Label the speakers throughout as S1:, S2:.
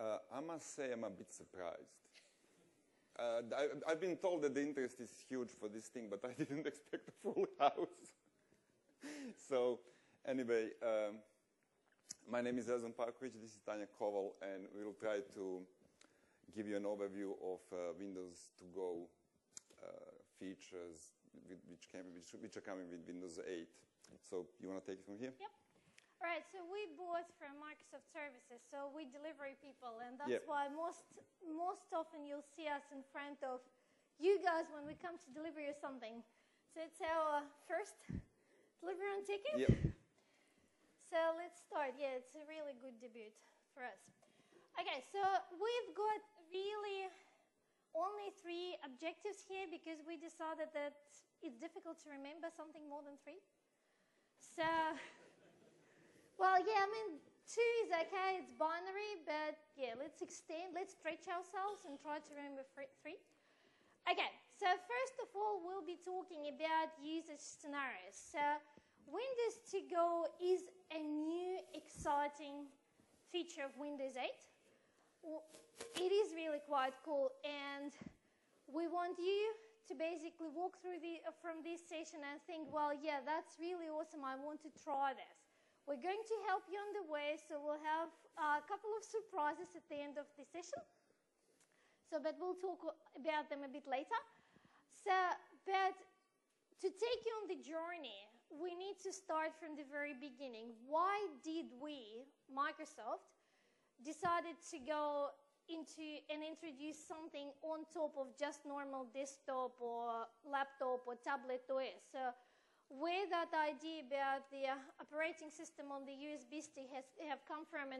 S1: I must say I'm a bit surprised. I've been told that the interest is huge for this thing, but I didn't expect a full house. So anyway, my name is Ezan Parkovic, this is Tanja Koval, and we will try to give you an overview of Windows To Go features which are coming with Windows 8. So you want to take it from here?
S2: Yep. All right, so we bought from Microsoft Services, so we delivery people, and that's why most often you'll see us in front of you guys when we come to deliver you something. So it's our first delivery on ticket.
S1: Yep.
S2: So let's start. Yeah, it's a really good debut for us. Okay, so we've got really only 3 objectives here because we decided that it's difficult to remember something more than 3. So, well, yeah, I mean, 2 is okay, it's binary, but yeah, let's stretch ourselves and try to remember 3. Okay, so first of all, we'll be talking about usage scenarios. So Windows To Go is a new, exciting feature of Windows 8. It is really quite cool, and we want you to basically walk through from this session and think, well, yeah, that's really awesome, I want to try this. We're going to help you on the way, so we'll have a couple of surprises at the end of the session. So, but we'll talk about them a bit later. So, but to take you on the journey, we need to start from the very beginning. Why did we, Microsoft, decided to go into and introduce something on top of just normal desktop or laptop or tablet OS? So where that idea about the operating system on the USB stick have come from, and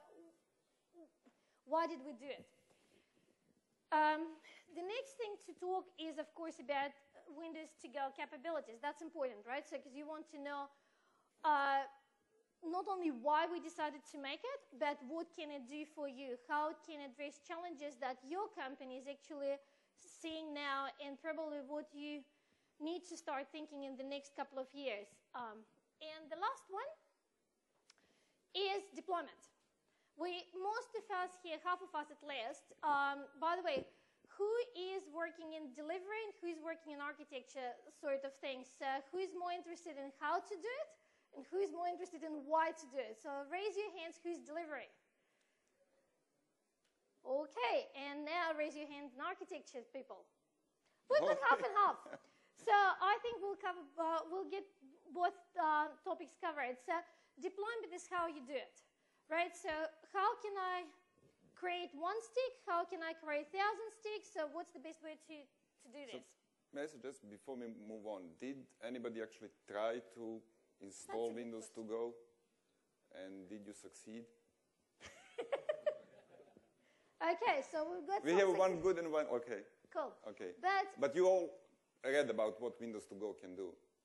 S2: why did we do it? The next thing to talk is, of course, about Windows To Go capabilities. That's important, right? So because you want to know not only why we decided to make it, but what can it do for you? How it can address challenges that your company is actually seeing now, and probably what you need to start thinking in the next couple of years. And the last one is deployment. Most of us here, half of us at least, by the way, who is working in delivery and who is working in architecture sort of things? Who is more interested in how to do it? And who is more interested in why to do it? So raise your hands, who's delivering? Okay, and now raise your hands in architecture, people. We've got half and half. So I think we'll get both topics covered. So deployment is how you do it, right? So how can I create 1 stick? How can I create 1,000 sticks? So what's the best way to do this?
S1: May I suggest, before we move on, did anybody actually try to install Windows To Go, and did you succeed?
S2: Okay, so we've got.
S1: We have one good and one okay.
S2: Cool.
S1: Okay.
S2: But
S1: you all read about what Windows To Go can do.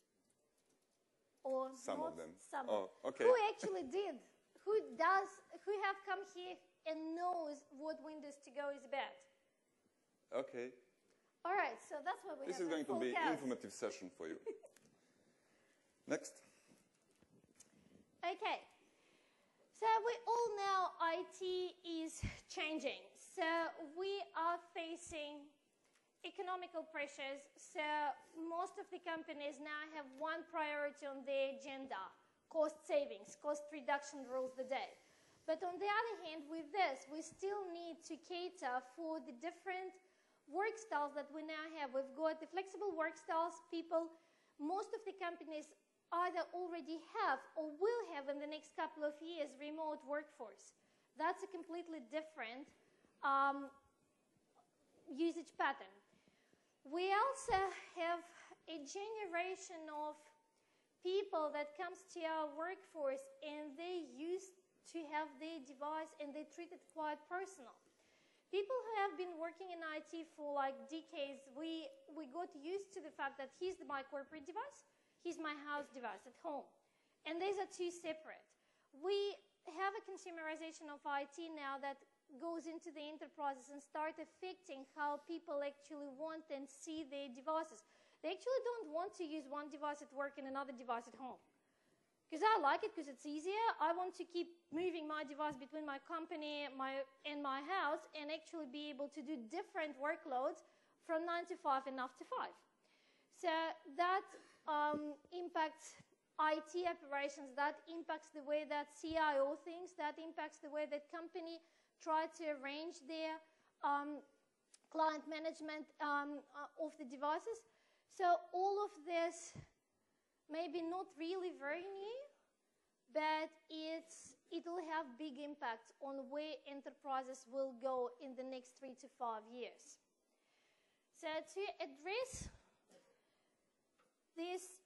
S2: Or
S1: some of them.
S2: Some.
S1: Oh, okay.
S2: Who actually did? Who have come here and knows what Windows To Go is about?
S1: Okay.
S2: All right, so that's what we have.
S1: This is going to be an
S2: cast.
S1: informative session for you. Next.
S2: Okay. So we all know IT is changing. So we are facing economical pressures. So most of the companies now have one priority on their agenda: cost savings, cost reduction rules the day. But on the other hand, with this, we still need to cater for the different work styles that we now have. We've got the flexible work styles. Most of the companies either already have or will have in the next couple of years remote workforce. That's a completely different usage pattern. We also have a generation of people that comes to our workforce, and they used to have their device and they treat it quite personal. People who have been working in IT for like decades, we got used to the fact that here's my corporate device, here's my house device at home. And these are 2 separate. We have a consumerization of IT now that goes into the enterprises and start affecting how people actually want and see their devices. They actually don't want to use one device at work and another device at home. because I like it, because it's easier. I want to keep moving my device between my company and my house and actually be able to do different workloads from 9 to 5 and after 5. So that impacts IT operations, that impacts the way that CIO thinks, that impacts the way that company try to arrange their client management of the devices. So all of this maybe not really very new, but it'll have big impacts on where enterprises will go in the next 3 to 5 years. So to address these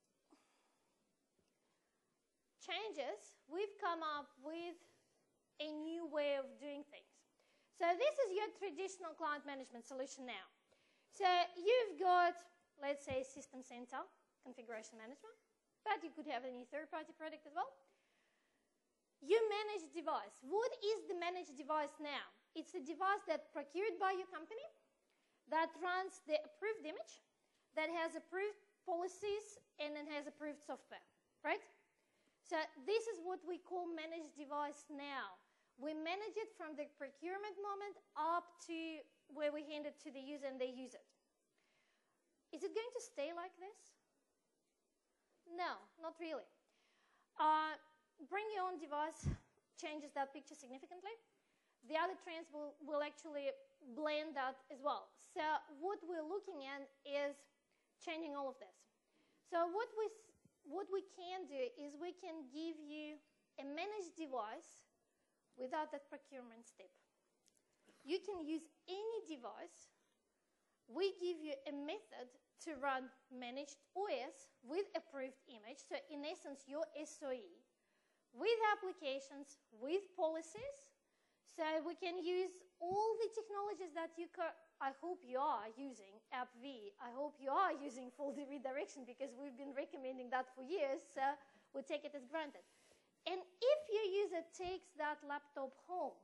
S2: changes, we've come up with a new way of doing things. So this is your traditional client management solution now. So you've got, let's say, System Center, configuration management, but you could have any third-party product as well. You manage device. What is the managed device now? It's a device that's procured by your company, that runs the approved image, that has approved policies, and then has approved software, right? So this is what we call managed device now. We manage it from the procurement moment up to where we hand it to the user and they use it. Is it going to stay like this? No, not really. Bring your own device changes that picture significantly. The other trends will actually blend that as well. So what we're looking at is changing all of this. So what we can do is we can give you a managed device without that procurement step. You can use any device. We give you a method to run managed OS with approved image, so in essence, your SOE, with applications, with policies. So we can use all the technologies that I hope you are using, AppV. I hope you are using folder redirection, because we've been recommending that for years, so we take it as granted. And if your user takes that laptop home,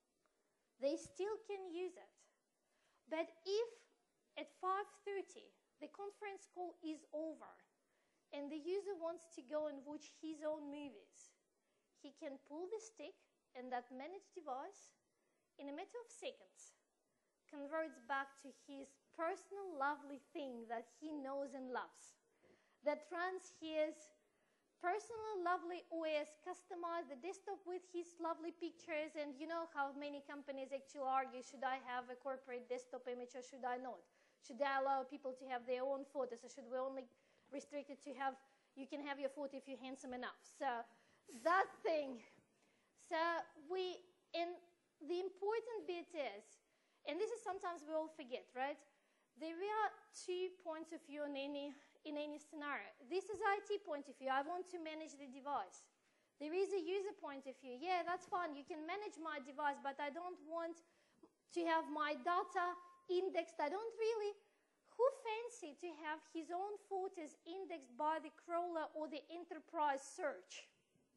S2: they still can use it. But if at 5:30 the conference call is over and the user wants to go and watch his own movies, he can pull the stick, and that managed device, in a matter of seconds, converts back to his personal lovely thing that he knows and loves, that runs his personal lovely OS, customize the desktop with his lovely pictures. And you know how many companies actually argue, should I have a corporate desktop image or should I not? Should I allow people to have their own photos, or should we only restrict it to have, you can have your photo if you're handsome enough? So that thing. So and the important bit is, and this is sometimes we all forget, right? There are 2 points of view in any scenario. This is IT point of view. I want to manage the device. There is a user point of view. Yeah, that's fine. You can manage my device, but I don't want to have my data indexed. I don't really. Who fancy to have his own photos indexed by the crawler or the enterprise search?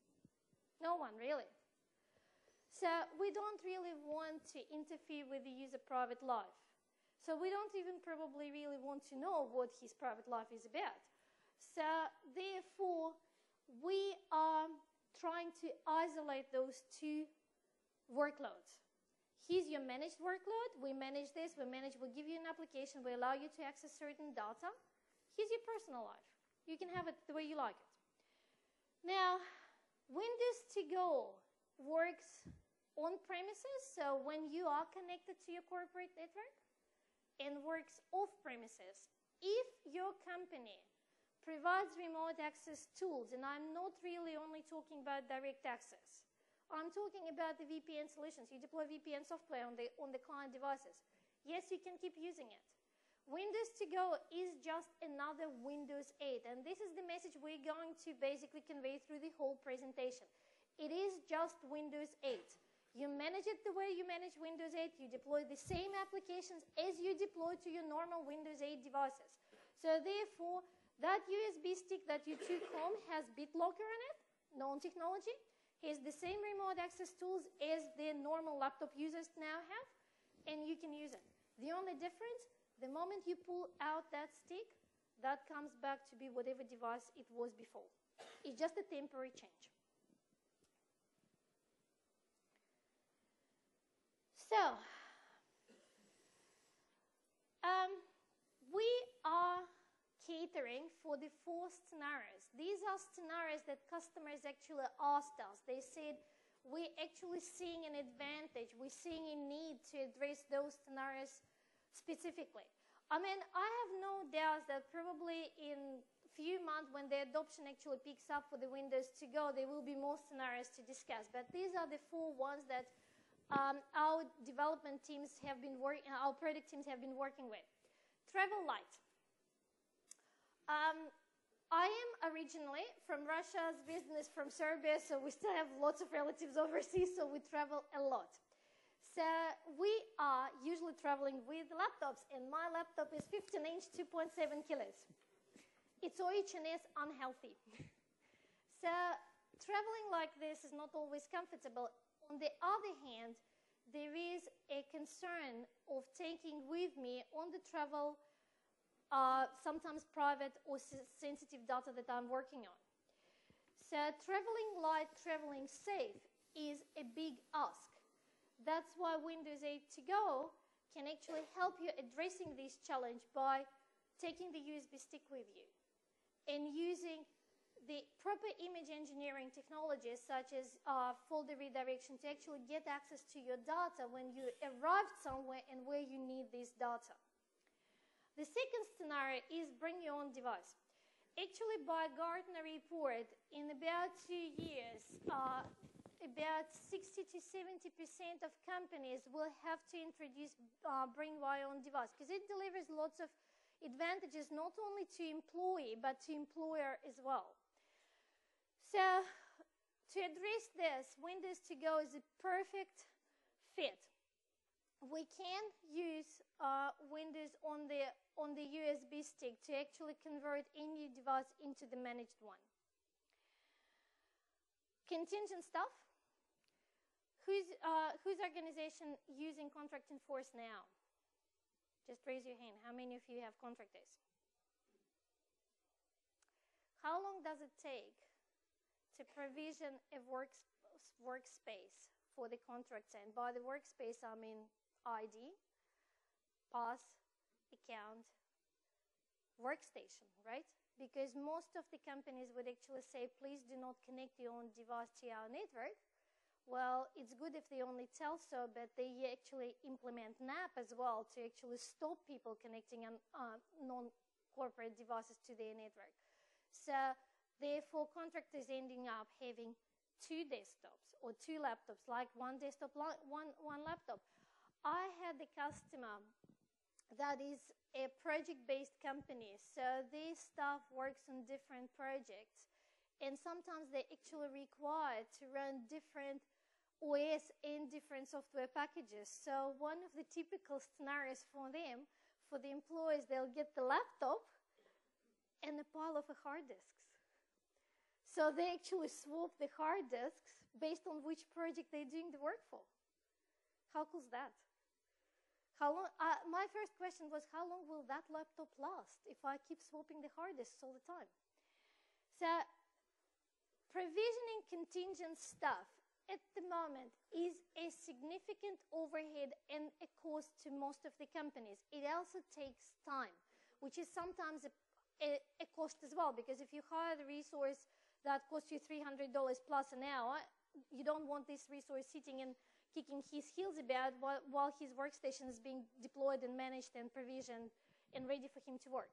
S2: No one, really. So we don't really want to interfere with the user private life. So we don't even probably really want to know what his private life is about. So therefore, we are trying to isolate those 2 workloads. Here's your managed workload. We manage this. We give you an application. We allow you to access certain data. Here's your personal life. You can have it the way you like it. Now, Windows To Go works on premises, so when you are connected to your corporate network, and works off premises. If your company provides remote access tools, and I'm not really only talking about direct access, I'm talking about the VPN solutions. You deploy VPN software on the client devices. Yes, you can keep using it. Windows To Go is just another Windows 8, and this is the message we're going to basically convey through the whole presentation. It is just Windows 8. You manage it the way you manage Windows 8. You deploy the same applications as you deploy to your normal Windows 8 devices. So therefore, that USB stick that you took home has BitLocker in it, known technology. Has the same remote access tools as the normal laptop users now have, and you can use it. The only difference, the moment you pull out that stick, that comes back to be whatever device it was before. It's just a temporary change. So, we are catering for the 4 scenarios. These are scenarios that customers actually asked us. They said, we're actually seeing an advantage. We're seeing a need to address those scenarios specifically. I mean, I have no doubts that probably in a few months when the adoption actually picks up for the Windows to go, there will be more scenarios to discuss. But these are the 4 ones that our development teams have been working, our product teams have been working with. Travel light. I am originally from Russia's business from Serbia, so we still have lots of relatives overseas, so we travel a lot. So we are usually traveling with laptops, and my laptop is 15-inch, 2.7 kilos. It's OH&S unhealthy. So traveling like this is not always comfortable. On the other hand, there is a concern of taking with me on the travel sometimes private or sensitive data that I'm working on. So traveling light, traveling safe is a big ask. That's why Windows 8 to go can actually help you addressing this challenge by taking the USB stick with you and using the proper image engineering technologies such as folder redirection to actually get access to your data when you arrived somewhere and where you need this data. The second scenario is bring your own device. Actually, by Gartner report, in about 2 years, about 60 to 70% of companies will have to introduce bring your own device because it delivers lots of advantages not only to employee but to employer as well. So to address this, Windows to go is a perfect fit. We can use Windows on the USB stick to actually convert any device into the managed one. Contingent stuff. Whose organization using Contract Enforce now? Just raise your hand. How many of you have contractors? How long does it take to provision a workspace for the contractor? And by the workspace, I mean ID, pass, account, workstation, right? Because most of the companies would actually say, please do not connect your own device to our network. Well, it's good if they only tell so, but they actually implement NAP as well to actually stop people connecting non-corporate devices to their network. So therefore, contractors ending up having 2 desktops or 2 laptops, like one desktop, one laptop. I had a customer that is a project-based company, so their staff works on different projects, and sometimes they actually require to run different OS and different software packages. So one of the typical scenarios for them, for the employees, they'll get the laptop and a pile of hard disks. So they actually swap the hard disks based on which project they're doing the work for. How cool is that? How long, my first question was, how long will that laptop last if I keep swapping the hard disks all the time? So provisioning contingent stuff at the moment is a significant overhead and a cost to most of the companies. It also takes time, which is sometimes a cost as well, because if you hire the resource that costs you $300 plus an hour, you don't want this resource sitting and kicking his heels about while his workstation is being deployed and managed and provisioned and ready for him to work.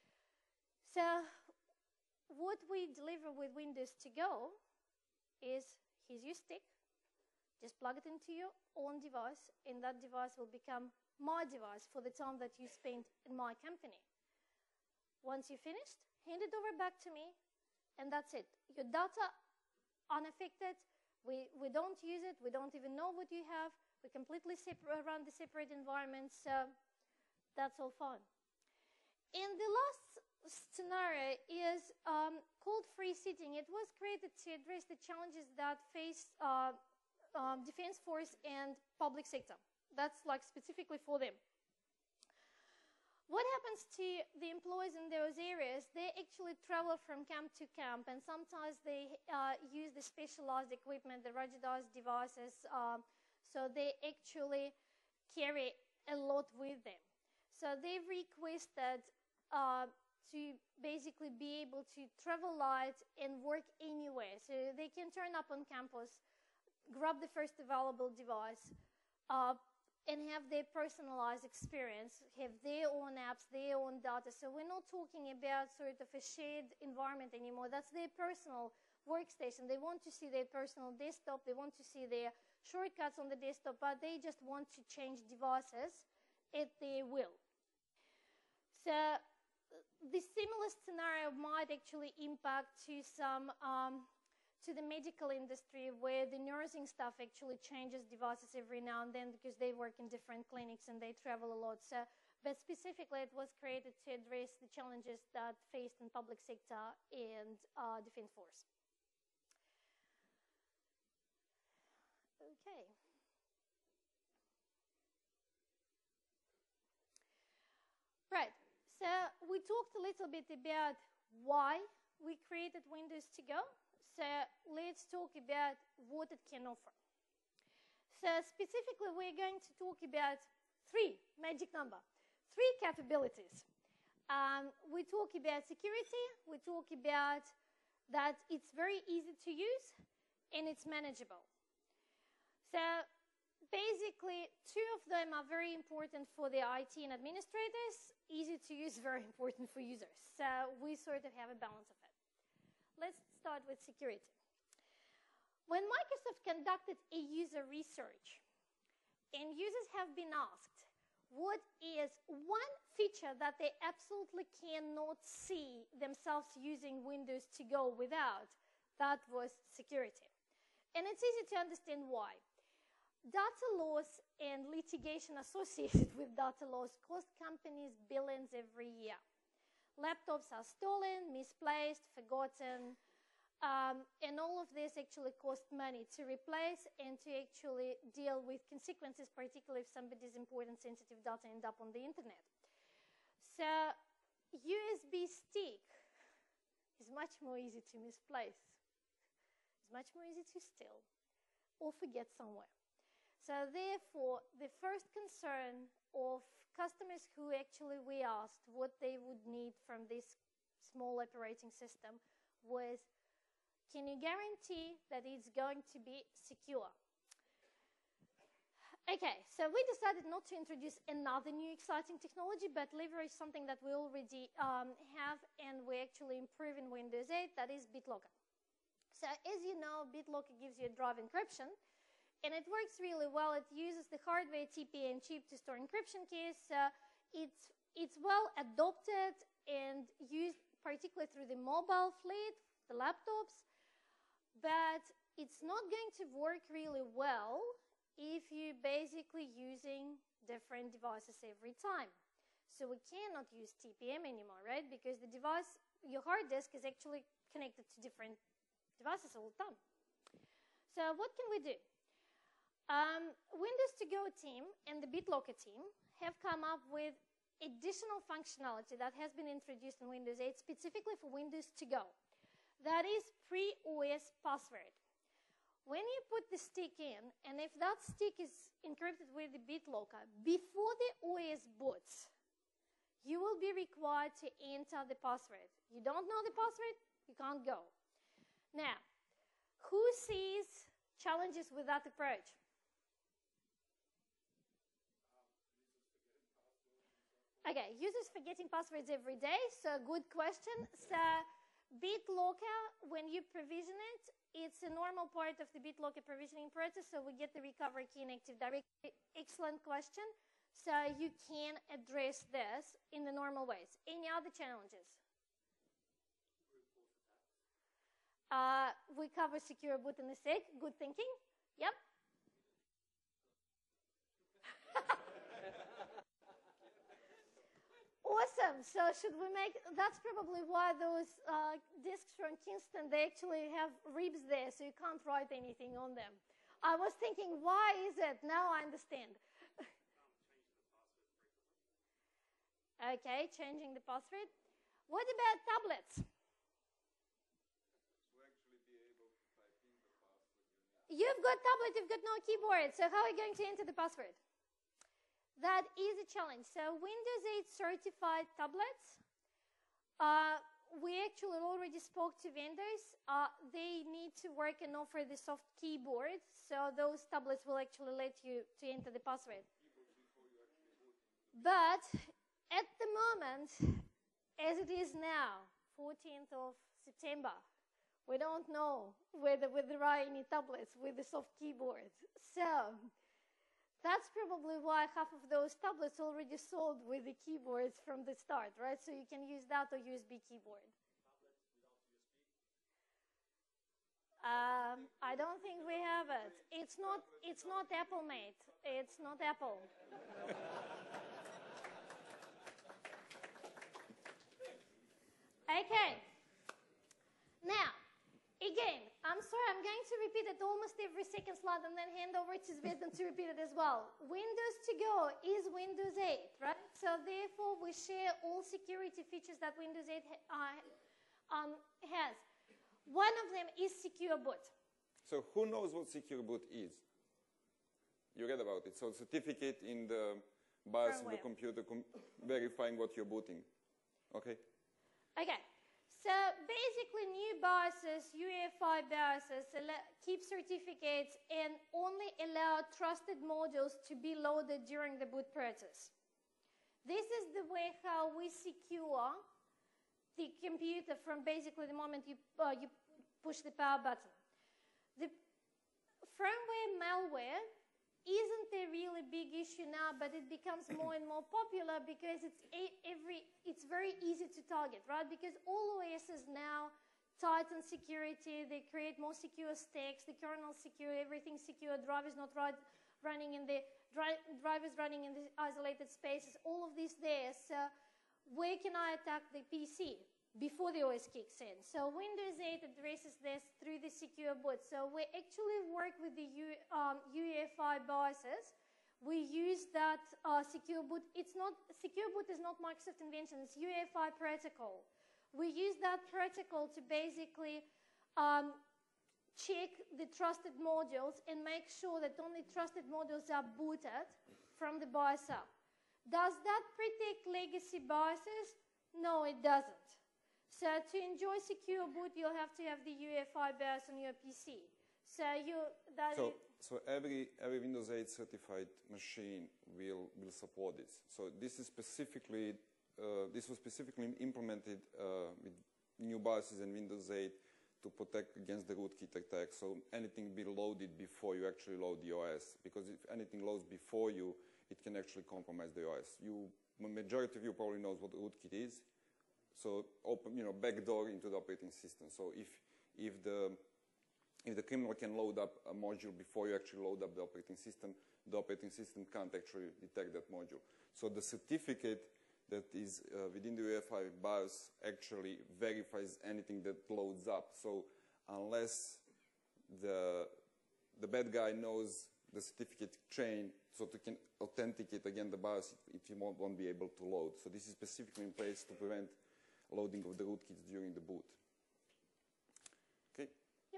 S2: So what we deliver with Windows to go is, here's your stick, just plug it into your own device, and that device will become my device for the time that you spent in my company. Once you're finished, hand it over back to me, and that's it. Your data, unaffected. We don't use it. We don't even know what you have. We completely run the separate environments, so that's all fine. And the last scenario is called free sitting. It was created to address the challenges that face Defense Force and public sector. That's like specifically for them. What happens to the employees in those areas? They actually travel from camp to camp, and sometimes they use the specialized equipment, the ruggedized devices, so they actually carry a lot with them. So they've requested to basically be able to travel light and work anywhere. So they can turn up on campus, grab the first available device, and have their personalized experience, have their own apps, their own data. So we're not talking about sort of a shared environment anymore. That's their personal workstation. They want to see their personal desktop. They want to see their shortcuts on the desktop, but they just want to change devices at their will. So the similar scenario might actually impact to some to the medical industry, where the nursing staff actually changes devices every now and then because they work in different clinics and they travel a lot. So, but specifically, it was created to address the challenges that faced in public sector and defense force. Okay. Right. So we talked a little bit about why we created Windows To Go. So let's talk about what it can offer. So specifically, we're going to talk about three capabilities. We talk about security, we talk about that it's very easy to use, and it's manageable. So basically, two of them are very important for the IT and administrators. Easy to use, very important for users. So we sort of have a balance of it. Let's start with security. When Microsoft conducted a user research, and users have been asked, what is one feature that they absolutely cannot see themselves using Windows To Go without? That was security. And it's easy to understand why. Data loss and litigation associated with data loss cost companies billions every year. Laptops are stolen, misplaced, forgotten, and all of this actually costs money to replace and to actually deal with consequences, particularly if somebody's important sensitive data end up on the internet. So USB stick is much more easy to misplace. It's much more easy to steal or forget somewhere. So therefore, the first concern of customers who actually we asked what they would need from this small operating system was, can you guarantee that it's going to be secure? Okay, so we decided not to introduce another new exciting technology, but leverage something that we already have and we actually improve in Windows 8, that is BitLocker. So as you know, BitLocker gives you a drive encryption, and it works really well. It uses the hardware TPM chip to store encryption keys. It's well adopted and used particularly through the mobile fleet, the laptops, but it's not going to work really well if you're basically using different devices every time. So we cannot use TPM anymore, right? Because the device, your hard disk is actually connected to different devices all the time. So what can we do? Windows To Go team and the BitLocker team have come up with additional functionality that has been introduced in Windows 8 specifically for Windows To Go. That is pre-OS password. When you put the stick in, and if that stick is encrypted with the BitLocker, before the OS boots, you will be required to enter the password. You don't know the password, you can't go. Now, who sees challenges with that approach? Okay, users forgetting passwords every day, so good question. So BitLocker, when you provision it, it's a normal part of the BitLocker provisioning process, so we get the recovery key in Active Directory. Excellent question. So you can address this in the normal ways. Any other challenges? We cover secure boot in a sec. Good thinking. Yep. Awesome. So should we make, that's probably why those disks from Kingston, they actually have ribs there, so you can't write anything on them. I was thinking, why is it? Now I understand. Okay, changing the password. What about tablets? You've got tablet, you've got no keyboard, so how are you going to enter the password? That is a challenge. So Windows 8 certified tablets, we actually already spoke to vendors. They need to work and offer the soft keyboard, so those tablets will actually let you to enter the password. But at the moment, as it is now, 14th of September, we don't know whether there are any tablets with the soft keyboard. So that's probably why half of those tablets already sold with the keyboards from the start, right? So you can use that or USB keyboard. I don't think we have it. It's not Apple made. It's not Apple. Okay. Now, again, I'm sorry, I'm going to repeat it almost every second slide and then hand over to Zvezdan to repeat it as well. Windows to Go is Windows 8, right? So therefore, we share all security features that Windows 8 has. One of them is Secure Boot.
S1: So who knows what Secure Boot is? You read about it. So certificate in the BIOS of the computer verifying what you're booting. Okay?
S2: Okay. So basically new BIOSes, UEFI BIOSes, keep certificates and only allow trusted modules to be loaded during the boot process. This is the way how we secure the computer from basically the moment you push the power button. The firmware malware isn't a really big issue now, but it becomes more and more popular because it's very easy to target, right? Because all OSs now tighten security, they create more secure stacks, the kernel's secure, everything's secure, drivers running in the isolated spaces, all of this there. So where can I attack the PC before the OS kicks in? So Windows 8 addresses this through the Secure Boot. So we actually work with the UEFI BIOSes. We use that Secure Boot. Secure Boot is not Microsoft invention, it's UEFI protocol. We use that protocol to basically check the trusted modules and make sure that only trusted modules are booted from the BIOS up. Does that protect legacy BIOSes? No, it doesn't. So to enjoy Secure Boot, you'll have to have the UEFI BIOS on your PC.
S1: So every Windows 8 certified machine will support this. So this is specifically this was specifically implemented with new BIOSes in Windows 8 to protect against the rootkit attack. So anything be loaded before you actually load the OS, because if anything loads before you, it can actually compromise the OS. Majority of you probably knows what rootkit is. So open, backdoor into the operating system. So if the criminal can load up a module before you actually load up the operating system can't actually detect that module. So the certificate that is within the UEFI BIOS actually verifies anything that loads up. So unless the bad guy knows the certificate chain, so to can authenticate again the BIOS, it won't be able to load. So this is specifically in place to prevent loading of the rootkits during the boot. Okay?
S2: Yep.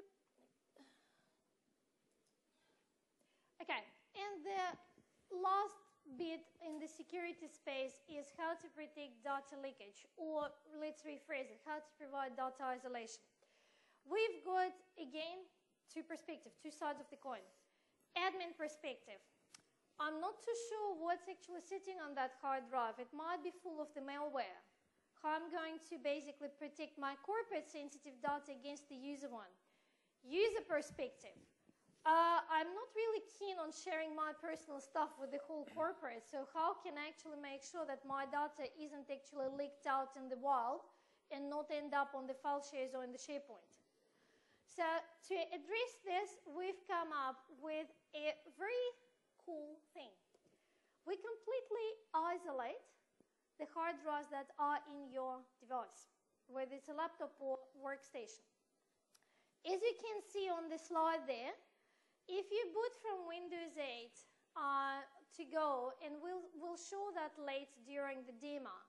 S2: Okay, and the last bit in the security space is how to predict data leakage, or let's rephrase it, how to provide data isolation. We've got, again, two perspectives, two sides of the coin. Admin perspective. I'm not too sure what's actually sitting on that hard drive. It might be full of the malware. How I'm going to basically protect my corporate sensitive data against the user one. User perspective. I'm not really keen on sharing my personal stuff with the whole corporate, so how can I actually make sure that my data isn't actually leaked out in the wild and not end up on the file shares or in the SharePoint? So to address this, we've come up with a very cool thing. We completely isolate the hard drives that are in your device, whether it's a laptop or workstation. As you can see on the slide there, if you boot from Windows 8 to Go, and we'll show that later during the demo,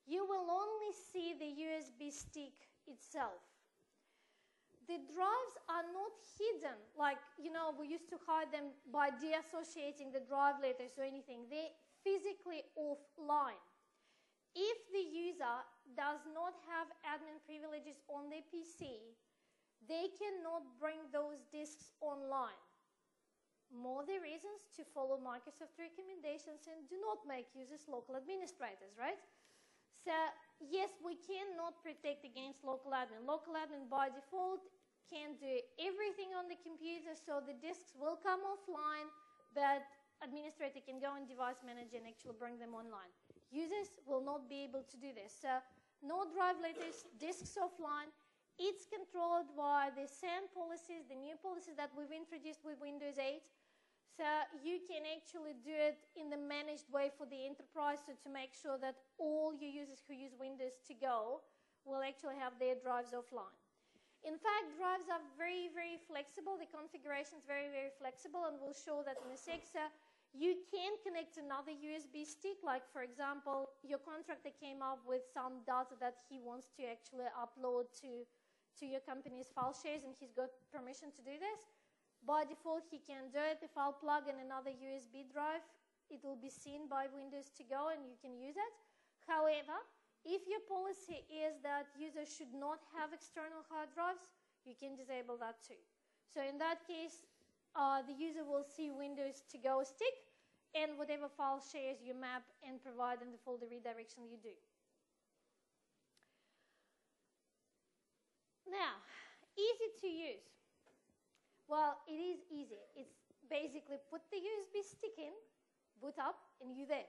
S2: you will only see the USB stick itself. The drives are not hidden, like, you know, we used to hide them by deassociating the drive letters or anything. They're physically offline. If the user does not have admin privileges on their PC, they cannot bring those disks online. More the reasons to follow Microsoft recommendations and do not make users local administrators, right? So, yes, we cannot protect against local admin. Local admin by default can do everything on the computer, so the disks will come offline, but administrator can go in device manager and actually bring them online. Users will not be able to do this. So, no drive letters, disks offline. It's controlled by the SAN policies, the new policies that we've introduced with Windows 8. So you can actually do it in the managed way for the enterprise, so to make sure that all your users who use Windows to go will actually have their drives offline. In fact, drives are very, very flexible. The configuration is very, very flexible, and we'll show that in a sec. So you can connect another USB stick, like, for example, your contractor came up with some data that he wants to actually upload to your company's file shares, and he's got permission to do this. By default, he can do it. If I'll plug in another USB drive, it will be seen by Windows to go, and you can use it. However, if your policy is that users should not have external hard drives, you can disable that too. So in that case, the user will see Windows to go stick and whatever file shares you map and provide in the folder redirection you do. Now, easy to use. Well, it is easy. It's basically put the USB stick in, boot up, and you're there.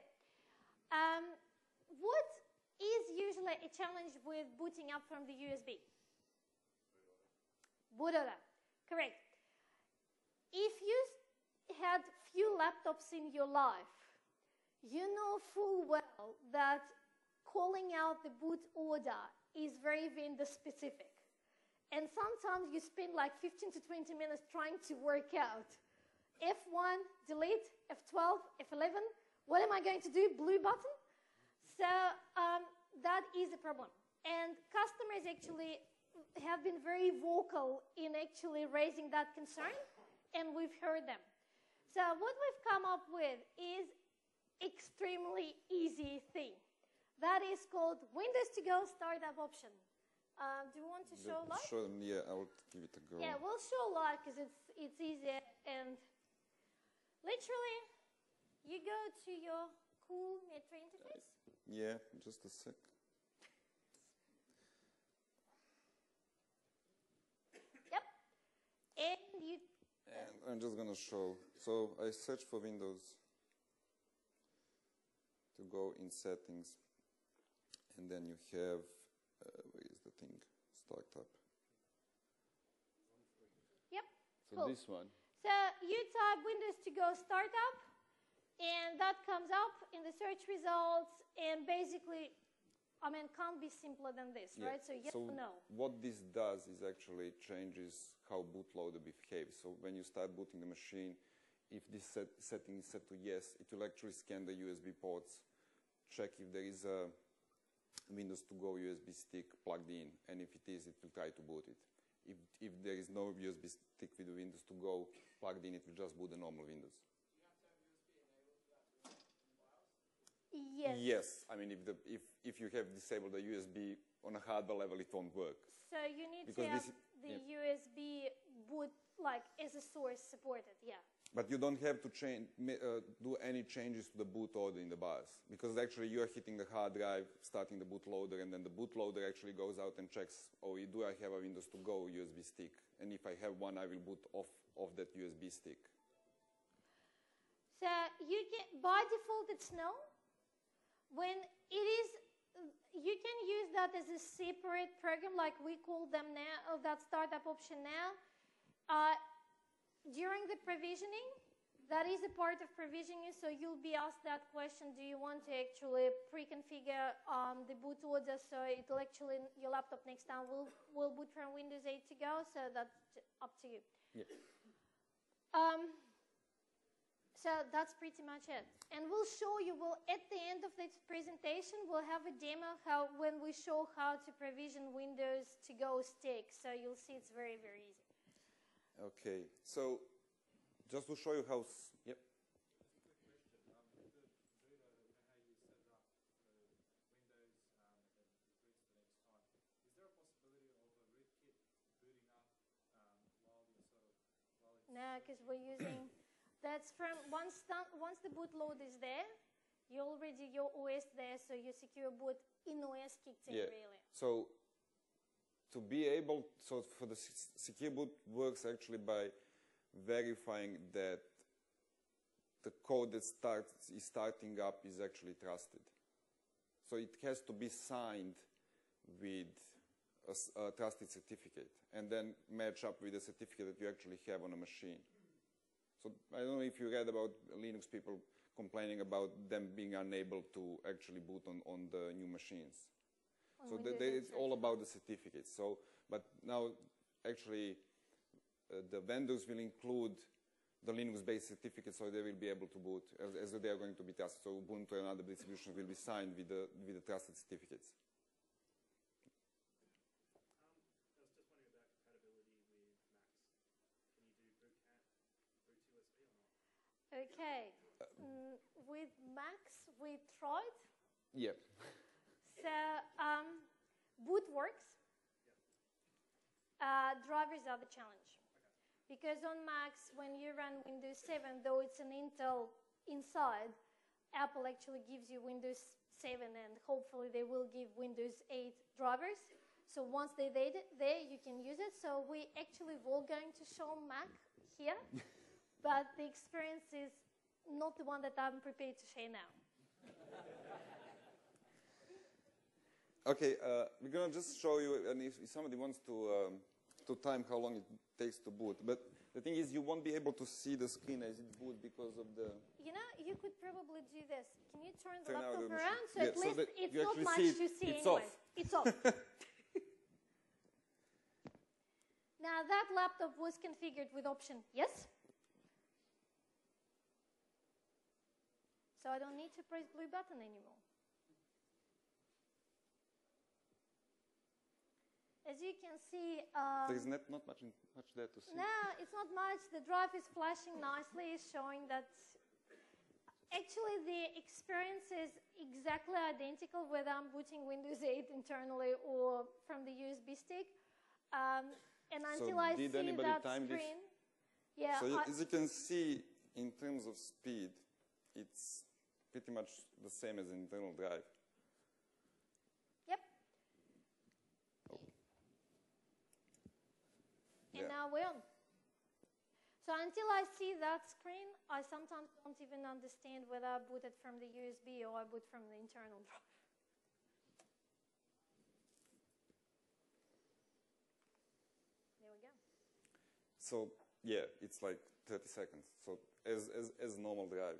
S2: What is usually a challenge with booting up from the USB? Bootloader. Correct. If you had few laptops in your life, you know full well that calling out the boot order is very vendor specific. And sometimes you spend like 15 to 20 minutes trying to work out F1, delete, F12, F11, what am I going to do, blue button? So that is a problem. And customers actually have been very vocal in actually raising that concern, and we've heard them. So what we've come up with is extremely easy thing. That is called Windows to Go Startup Option. Do you want to show live?
S1: Show them, yeah, I'll give it a go.
S2: Yeah, we'll show live because it's easier, and literally you go to your cool Metro interface.
S1: Yeah, just a sec.
S2: Yep. And you...
S1: And I'm just going to show. So I search for Windows to go in settings, and then you have, where is the thing? Startup.
S2: Yep.
S1: So
S2: cool.
S1: this one.
S2: So you type Windows to Go Startup, and that comes up in the search results, and basically, I mean, can't be simpler than this,
S1: Yeah.
S2: right? So yes or no.
S1: What this does is actually changes how bootloader behaves. So when you start booting the machine, if this setting is set to yes, it will actually scan the USB ports, check if there is a Windows to Go USB stick plugged in, and if it is, it will try to boot it. If there is no USB stick with Windows to Go plugged in, it will just boot the normal Windows.
S2: Yes.
S1: Yes. I mean, if you have disabled the USB on a hardware level, it won't work.
S2: So you need
S1: Because
S2: to have
S1: this-
S2: the
S1: yeah.
S2: USB boot, like, as a source supported, yeah.
S1: But you don't have to do any changes to the boot order in the BIOS, because actually you are hitting the hard drive, starting the bootloader, and then the bootloader actually goes out and checks, oh, do I have a Windows to Go USB stick? And if I have one, I will boot off that USB stick.
S2: So you can, by default, it's no. When it is, you can use that as a separate program, like we call them now, that startup option now. During the provisioning, that is a part of provisioning, so you'll be asked that question, do you want to actually pre-configure the boot order so it'll actually, your laptop next time will boot from Windows 8 to go, so that's up to you.
S1: Yeah.
S2: So So that's pretty much it. And we'll show you, at the end of this presentation, we'll have a demo when we show how to provision Windows to go stick. So you'll see it's very, very easy.
S1: Okay, so just to show you how, yep.
S2: No, because we're using, that's from, once the bootload is there, your OS there, so your secure boot in OS kicked in, really.
S1: So to be able, so for the secure boot works actually by verifying that the code that is starting up is actually trusted. So it has to be signed with a trusted certificate and then match up with the certificate that you actually have on a machine. So I don't know if you read about Linux people complaining about them being unable to actually boot on the new machines. So it's all about the certificates. So, but now actually the vendors will include the Linux-based certificates, so they will be able to boot as they are going to be trusted. So Ubuntu and other distributions will be signed with the trusted certificates.
S2: Okay, with Macs, we tried.
S1: Yeah.
S2: So boot works. Drivers are the challenge. Because on Macs, when you run Windows 7, though it's an Intel inside, Apple actually gives you Windows 7, and hopefully they will give Windows 8 drivers. So once they're there, you can use it. So we actually were going to show Mac here. But the experience is not the one that I'm prepared to share now.
S1: Okay, we're going to just show you, and if somebody wants to time how long it takes to boot. But the thing is, you won't be able to see the screen as it boots because of the...
S2: You know, you could probably do this. Can you turn the
S1: Turn out
S2: laptop
S1: the
S2: around? So
S1: yeah,
S2: at least
S1: that
S2: it's
S1: you
S2: not
S1: actually
S2: much
S1: see it.
S2: to see
S1: It's
S2: anyway.
S1: off.
S2: It's off. Now that laptop was configured with option yes. So I don't need to press blue button anymore. As you can see...
S1: There's not much there to see.
S2: No, it's not much. The drive is flashing nicely, showing that actually the experience is exactly identical whether I'm booting Windows 8 internally or from the USB stick. And until I see that screen... Yeah,
S1: so as you can see, in terms of speed, it's pretty much the same as an internal drive.
S2: Yep. And now we're on. So until I see that screen, I sometimes don't even understand whether I booted from the USB or I boot from the internal drive. There we go.
S1: So yeah, it's like 30 seconds. So as normal drive.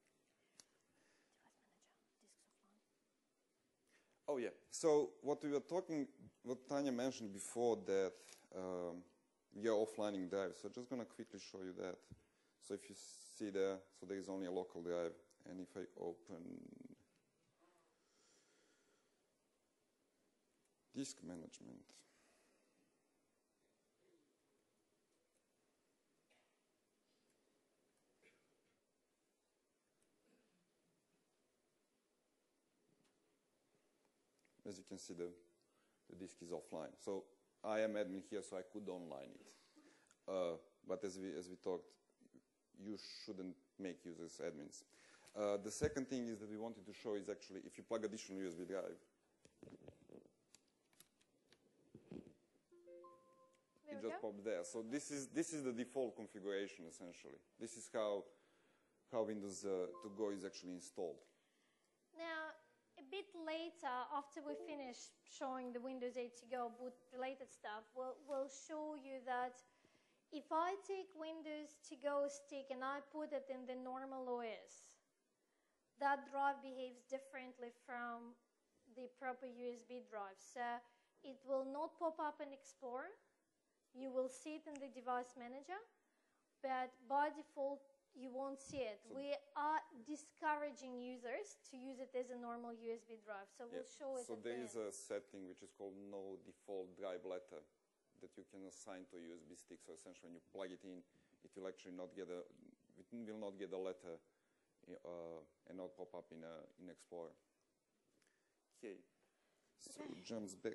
S1: Oh yeah. So what we were talking, what Tanya mentioned before, that we are offlining drives. So just gonna quickly show you that. So if you see there, so there is only a local drive, and if I open disk management. As you can see, the disk is offline. So I am admin here, so I could online it. But as we talked, you shouldn't make users admins. The second thing is that we wanted to show is actually if you plug additional USB drive, it just popped there. So this is the default configuration essentially. This is how Windows to Go is actually installed.
S2: Now, a bit later, after we finish showing the Windows 8 to Go boot-related stuff, we'll show you that if I take Windows to Go stick and I put it in the normal OS, that drive behaves differently from the proper USB drive. So it will not pop up in Explorer. You will see it in the device manager, but by default, you won't see it. So we are discouraging users to use it as a normal USB drive. So we'll show it.
S1: So there is a setting which is called no default drive letter that you can assign to a USB stick. So essentially, when you plug it in, it will actually not get a letter and not pop up in Explorer. Okay, so jumps back.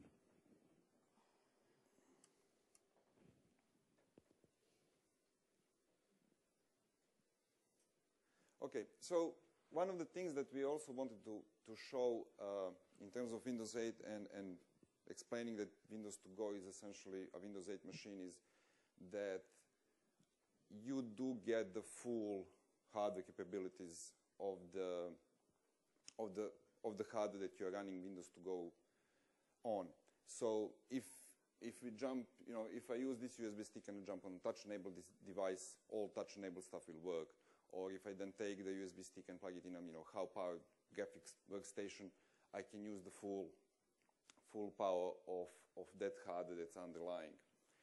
S1: Okay, so one of the things that we also wanted to show in terms of Windows 8 and explaining that Windows 2 Go is essentially a Windows 8 machine is that you do get the full hardware capabilities of the hardware that you're running Windows 2 Go on. So if we jump, if I use this USB stick and jump on a touch-enabled device, all touch-enabled stuff will work. Or if I then take the USB stick and plug it in a how-powered graphics workstation, I can use the full power of that hardware that's underlying.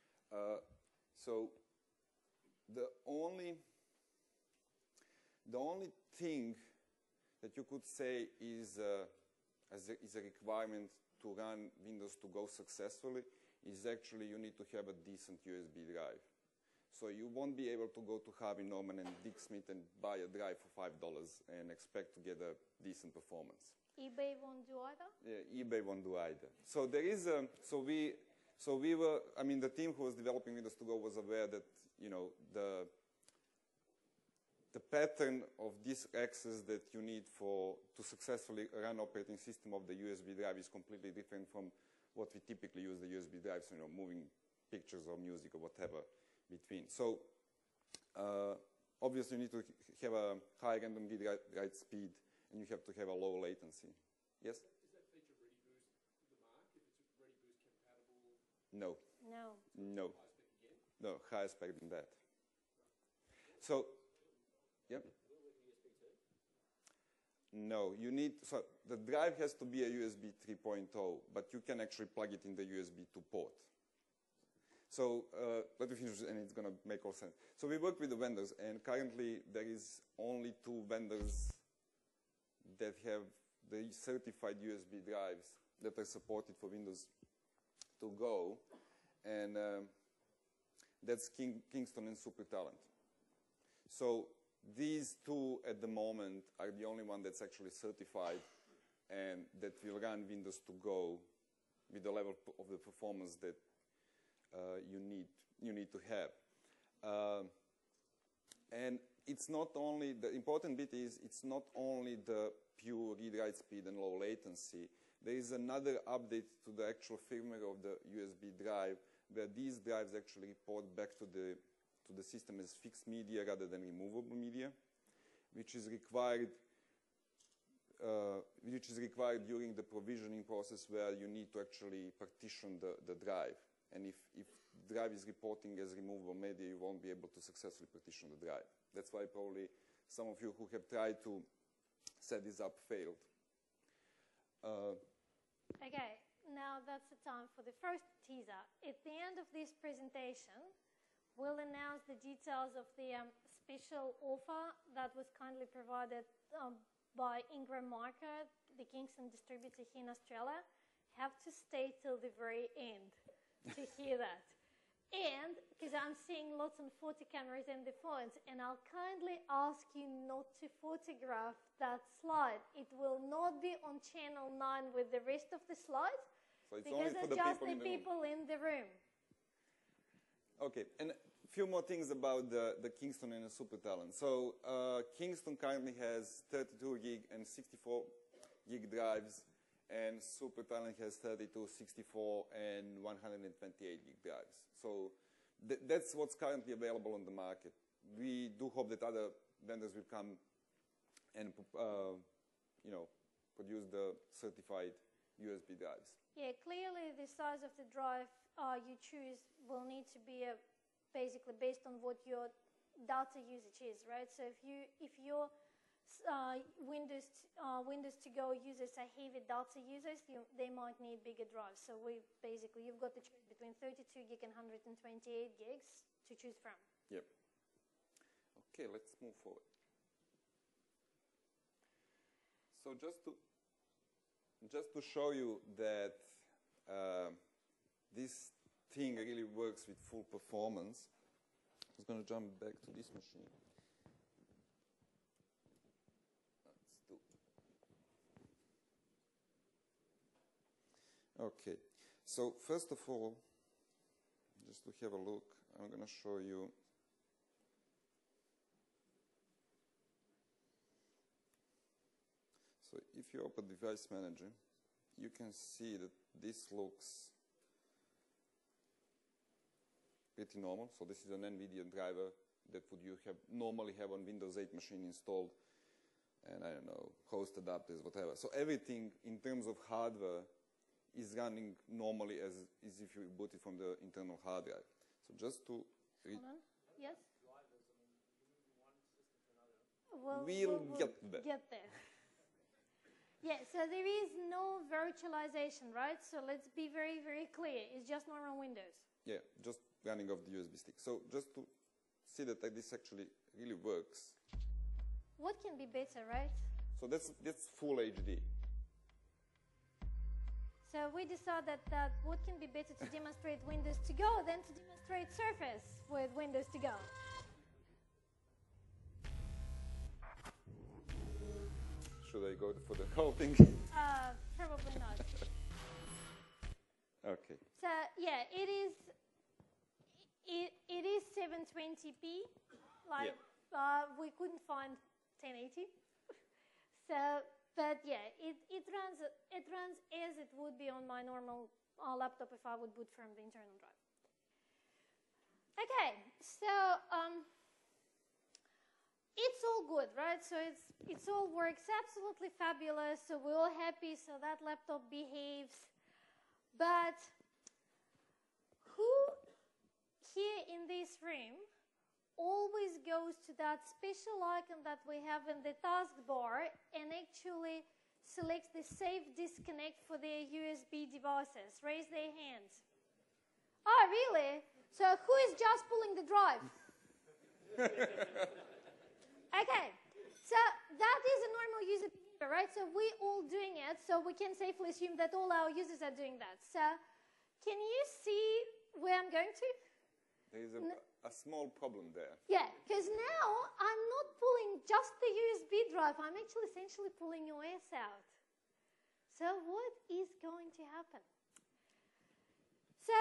S1: So the only thing that you could say is a requirement to run Windows 2 Go successfully is actually you need to have a decent USB drive. So you won't be able to go to Harvey Norman and Dick Smith and buy a drive for $5 and expect to get a decent performance.
S2: eBay won't do either?
S1: Yeah, eBay won't do either. So there is so we were, the team who was developing Windows 2 Go was aware that, the pattern of disk access that you need to successfully run operating system of the USB drive is completely different from what we typically use the USB drives, moving pictures or music or whatever between. So obviously you need to have a high random read write speed and you have to have a low latency. Yes?
S3: Is that feature ReadyBoost the mark? If it's ReadyBoost compatible?
S1: No.
S2: No.
S1: No. No, higher spec than that. So, yep. No, you need, so the drive has to be a USB 3.0, but you can actually plug it in the USB 2 port. So let me finish, and it's going to make all sense. So we work with the vendors, and currently there is only 2 vendors that have the certified USB drives that are supported for Windows 2 Go, and that's Kingston and SuperTalent. So these 2 at the moment are the only one that's actually certified and that will run Windows 2 Go with the level of the performance that you need to have. And it's not only, the important bit is it's not only the pure read-write speed and low latency. There is another update to the actual firmware of the USB drive where these drives actually report back to the system as fixed media rather than removable media, which is required during the provisioning process where you need to actually partition the drive. And if the drive is reporting as removable media, you won't be able to successfully partition the drive. That's why probably some of you who have tried to set this up failed.
S2: Okay, now that's the time for the first teaser. At the end of this presentation, we'll announce the details of the special offer that was kindly provided by Ingram Micro, the Kingston distributor here in Australia. Have to stay till the very end to hear that. And, because I'm seeing lots of photo cameras in the phones, and I'll kindly ask you not to photograph that slide. It will not be on channel 9 with the rest of the slides,
S1: So it's
S2: because
S1: only for
S2: it's
S1: the
S2: just
S1: people
S2: the people in the room.
S1: Okay, and a few more things about the Kingston and the SuperTalent. So Kingston currently has 32 gig and 64 gig drives, and SuperTalent has 32, 64, and 128 gig drives. So that's what's currently available on the market. We do hope that other vendors will come and produce the certified USB drives.
S2: Yeah, clearly the size of the drive you choose will need to be basically based on what your data usage is, right? So if your Windows 2 Go users are heavy data users, they might need bigger drives. So you've got to choose between 32 gig and 128 gigs to choose from.
S1: Yep. Okay, let's move forward. So just to show you that this thing really works with full performance, I'm just going to jump back to this machine. Let's do. Okay, so first of all, just to have a look, I'm going to show you. So if you open Device Manager, you can see that this looks pretty normal. So this is an NVIDIA driver that would you normally have on Windows 8 machine installed, and I don't know, host adapters, whatever. So everything in terms of hardware is running normally as if you boot it from the internal hard drive. So just to...
S2: Hold on. Yes?
S1: We'll get there.
S2: Yeah, so there is no virtualization, right? So let's be very, very clear. It's just normal Windows.
S1: Yeah, just running off the USB stick. So just to see that this actually really works.
S2: What can be better, right?
S1: So that's full HD.
S2: So we decided that what can be better to demonstrate Windows to go than to demonstrate Surface with Windows to go.
S1: Should I go for the whole thing?
S2: Probably not.
S1: Okay.
S2: So yeah, it is 720p. Like we couldn't find 1080. So, but yeah, it runs as it would be on my normal laptop if I would boot from the internal drive. Okay, so it's all good, right? So it's all works absolutely fabulous. So we're all happy. So that laptop behaves. But who here in this room always goes to that special icon that we have in the taskbar and actually selects the Save Disconnect for their USB devices? Raise their hands. Oh, really? So who is just pulling the drive? Okay, so that is a normal user behavior, right? So we're all doing it, so we can safely assume that all our users are doing that. So can you see where I'm going to?
S1: There is a small problem there.
S2: Yeah, because now I'm not pulling just the USB drive. I'm actually essentially pulling your OS out. So what is going to happen? So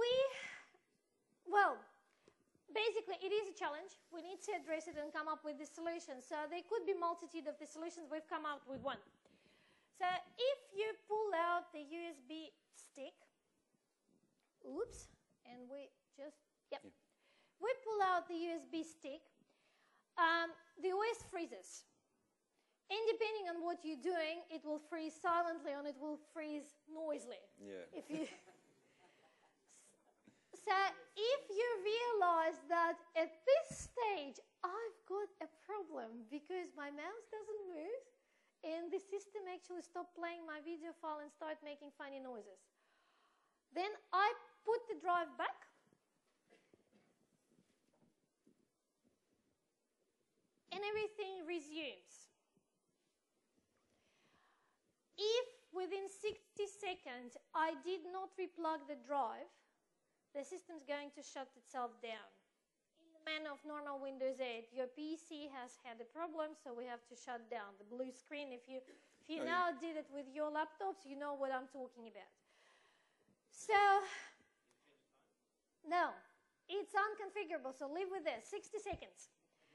S2: basically, it is a challenge. We need to address it and come up with the solution. So there could be a multitude of the solutions. We've come out with one. So if you pull out the USB stick, oops, and we pull out the USB stick, the OS freezes. And depending on what you're doing, it will freeze silently or it will freeze noisily.
S1: Yeah.
S2: So if you realize that at this stage, I've got a problem because my mouse doesn't move and the system actually stopped playing my video file and started making funny noises, then I put the drive back. And everything resumes. If within 60 seconds I did not replug the drive, the system's going to shut itself down. In the manner of normal Windows 8, your PC has had a problem, so we have to shut down the blue screen. If you now did it with your laptops, you know what I'm talking about. So, no, it's unconfigurable, so live with this. 60 seconds.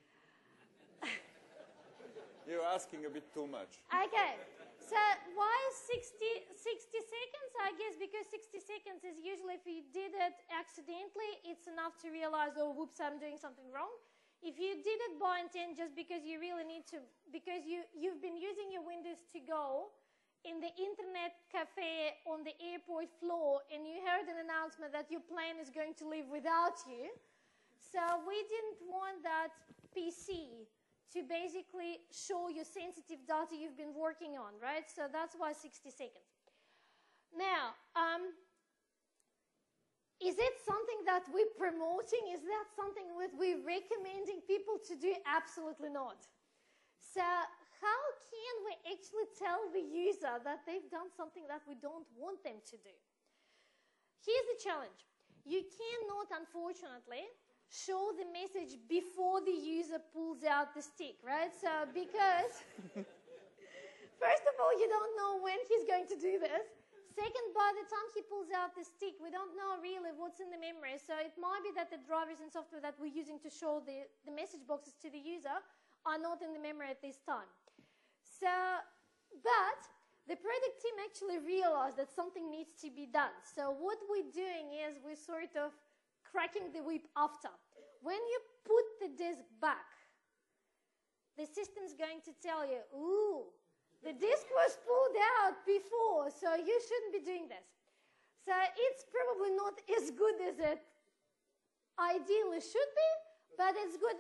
S1: You're asking a bit too much.
S2: Okay. So why 60 seconds? I guess because 60 seconds is usually if you did it accidentally, it's enough to realize, oh, whoops, I'm doing something wrong. If you did it by intent just because you really need to, because you've been using your Windows to go in the internet cafe on the airport floor and you heard an announcement that your plane is going to leave without you. So we didn't want that PC to basically show you sensitive data you've been working on, right? So that's why 60 seconds. Now, Is it something that we're promoting? Is that something that we're recommending people to do? Absolutely not. So how can we actually tell the user that they've done something that we don't want them to do? Here's the challenge. You cannot, unfortunately, show the message before the user pulls out the stick, right? So because, first of all, you don't know when he's going to do this. Second, by the time he pulls out the stick, we don't know really what's in the memory. So it might be that the drivers and software that we're using to show the message boxes to the user are not in the memory at this time. So, but the product team actually realized that something needs to be done. So what we're doing is we're sort of cracking the whip after. When you put the disk back, the system's going to tell you, ooh, the disk was pulled out before, so you shouldn't be doing this. So it's probably not as good as it ideally should be, but it's good.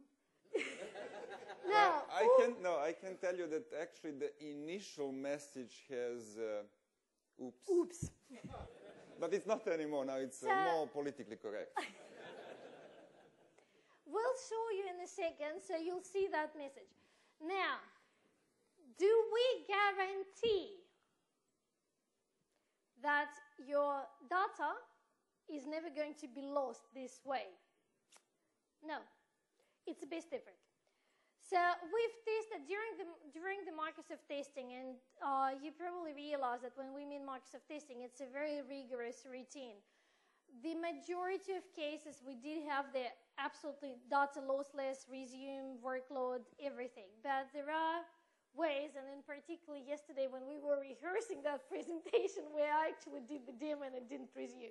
S1: I can tell you that actually the initial message has oops.
S2: Oops.
S1: But it's not anymore now, it's more politically correct.
S2: We'll show you in a second, so you'll see that message. Now, do we guarantee that your data is never going to be lost this way? No. It's a best effort. So we've tested during the Microsoft testing, and you probably realize that when we mean Microsoft testing, it's a very rigorous routine. The majority of cases, we did have the absolutely data lossless, resume, workload, everything. But there are ways, and in particular yesterday when we were rehearsing that presentation where I actually did the demo and it didn't resume.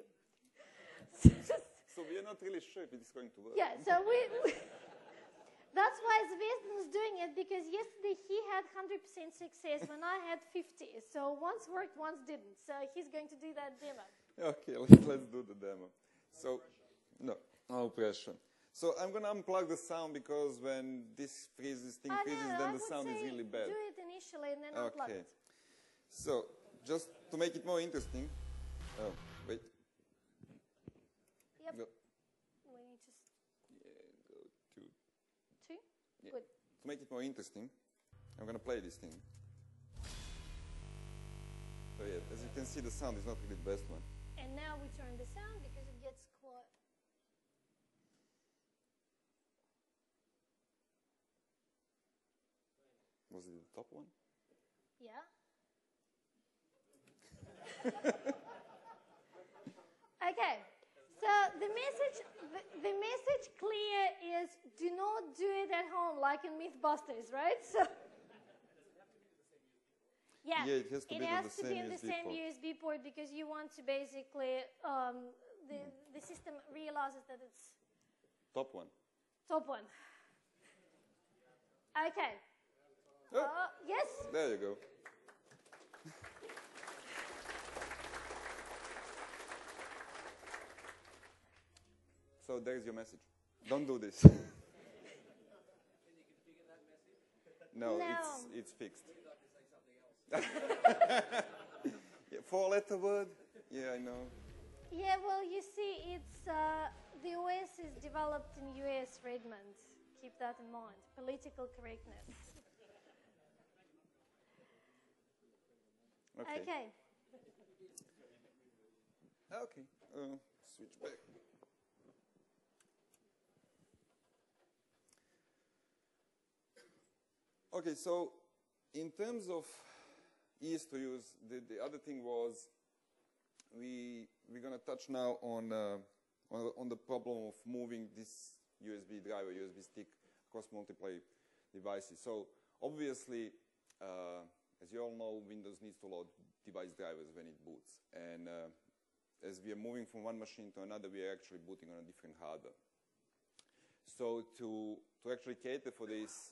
S1: So we are not really sure if it's going to work.
S2: Yeah, so that's why Zvezdan's doing it, because yesterday he had 100% success when I had 50. So once worked, once didn't. So he's going to do that demo.
S1: Okay, let's do the demo. So, no pressure. So I'm going to unplug the sound because when this freezes, then the sound is really bad.
S2: Do it initially and then unplug it.
S1: So just to make it more interesting. Oh, wait.
S2: Yep.
S1: Go.
S2: We need to.
S1: Yeah, go to.
S2: Two?
S1: Yeah.
S2: Good.
S1: To make it more interesting, I'm going to play this thing. So yeah, as you can see, the sound is not really the best one.
S2: And now we turn the sound because it gets quiet.
S1: Was it the top one?
S2: Yeah. Okay. So the message clear is do not do it at home like in Mythbusters, right? So yeah,
S1: it has to be
S2: in the same USB port because you want to basically the system realizes that it's
S1: top one.
S2: Top one. Okay.
S1: Oh.
S2: Yes.
S1: There you go. So there's your message. Don't do this. No, it's fixed. Yeah, 4-letter word. Yeah, I know.
S2: Yeah, well, you see, it's the OS is developed in US, Redmond. Keep that in mind. Political correctness.
S1: Okay. Okay. Switch back. Okay, so in terms of ease to use, the other thing was we're going to touch now on the problem of moving this USB drive or USB stick across multiple devices. So obviously, as you all know, Windows needs to load device drivers when it boots. And as we are moving from one machine to another, we are actually booting on a different hardware. So to actually cater for this,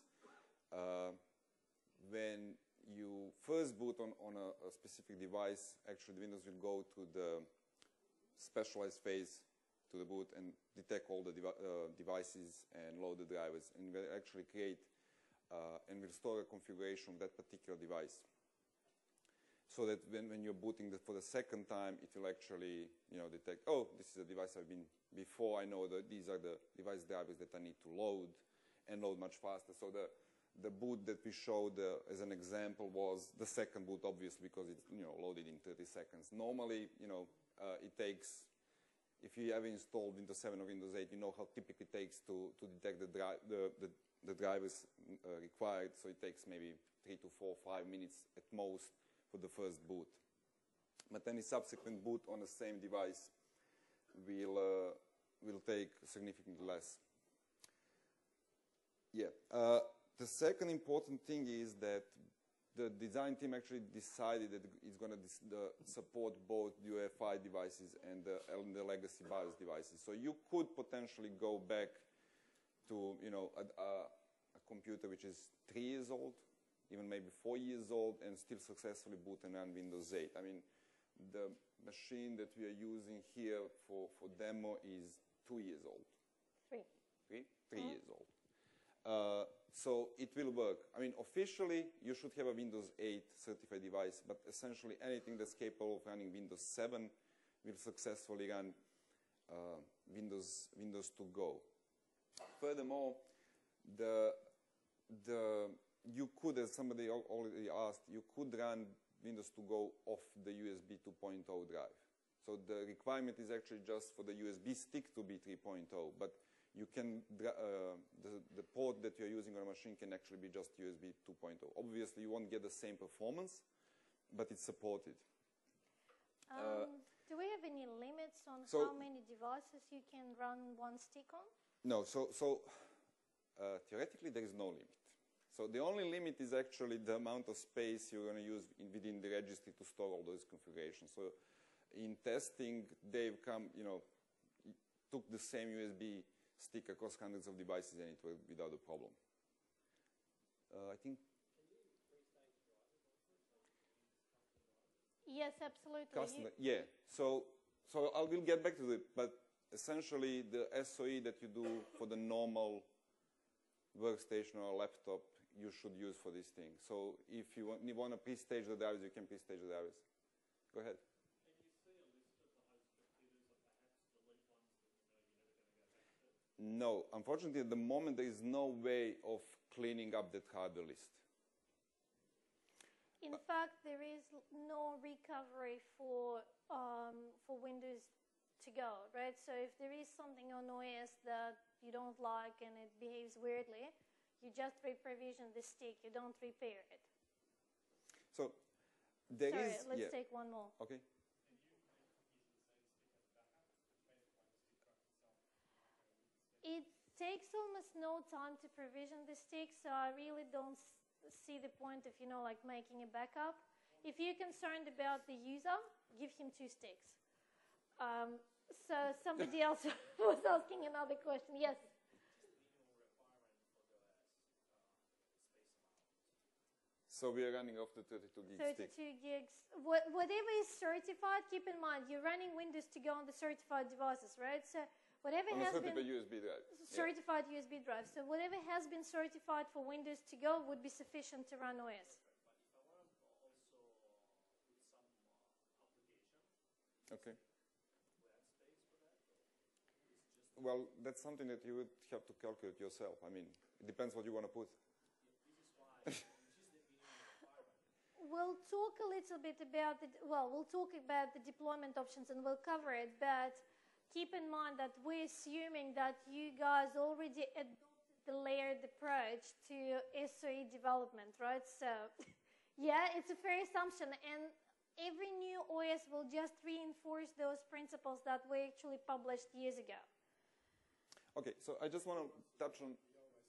S1: when you first boot on a specific device, actually Windows will go to the specialized phase to the boot and detect all the devices and load the drivers, and will actually create and restore a configuration of that particular device. so that when you're booting for the second time, it will actually, detect, oh, this is a device I've been before. I know that these are the device drivers that I need to load, and load much faster. So the boot that we showed as an example was the second boot, obviously, because it's loaded in 30 seconds. Normally, it takes, if you have installed Windows 7 or Windows 8, you know how typically it takes to detect the drivers required. So it takes maybe 3 to 4, 5 minutes at most for the first boot. But any subsequent boot on the same device will take significantly less. Yeah. The second important thing is that the design team actually decided that it's going to support both UEFI devices and the legacy BIOS devices. So you could potentially go back to a computer which is 3 years old, even maybe 4 years old, and still successfully boot and run Windows 8. I mean, the machine that we are using here for demo is 2 years old.
S2: 3.
S1: 3 years old. So it will work. I mean, officially, you should have a Windows 8 certified device, but essentially anything that's capable of running Windows 7 will successfully run Windows to Go. Furthermore, you could, as somebody already asked, you could run Windows to Go off the USB 2.0 drive. So the requirement is actually just for the USB stick to be 3.0, but you can, the port that you're using on a machine can actually be just USB 2.0. Obviously, you won't get the same performance, but it's supported.
S2: Do we have any limits on how many devices you can run one stick on?
S1: No, so theoretically, there is no limit. So the only limit is actually the amount of space you're going to use within the registry to store all those configurations. So in testing, they've took the same USB stick across hundreds of devices, and it worked without a problem. I think.
S2: Yes, absolutely.
S1: Yeah. So I will get back to it, but essentially the SOE that you do for the normal workstation or laptop, you should use for this thing. So if you want to pre-stage the drivers, you can pre-stage the drivers. Go ahead. No, unfortunately, at the moment, there is no way of cleaning up that hardware list.
S2: In fact, there is no recovery for Windows to Go, right? So if there is something on OS that you don't like and it behaves weirdly, you just re-provision the stick. You don't repair it.
S1: So there is.
S2: Let's take one more.
S1: Okay.
S2: It takes almost no time to provision the stick, so I really don't see the point of, like making a backup. If you're concerned about the user, give him 2 sticks. So somebody else was asking another question. Yes?
S1: So we are running off the 32 gig stick.
S2: 32 gigs. Whatever is certified, keep in mind, you're running Windows to Go on the certified devices, right? So whatever
S1: on
S2: has
S1: been
S2: USB
S1: drive.
S2: Certified USB drive. So whatever has been certified for Windows to Go would be sufficient to run OS.
S1: Okay. Well, that's something that you would have to calculate yourself. I mean, it depends what you want to put.
S2: We'll talk a little bit about we'll talk about the deployment options and we'll cover it, but keep in mind that we're assuming that you guys already adopted the layered approach to SOE development, right? So, yeah, it's a fair assumption, and every new OS will just reinforce those principles that we actually published years ago.
S1: Okay, so I just want to touch on.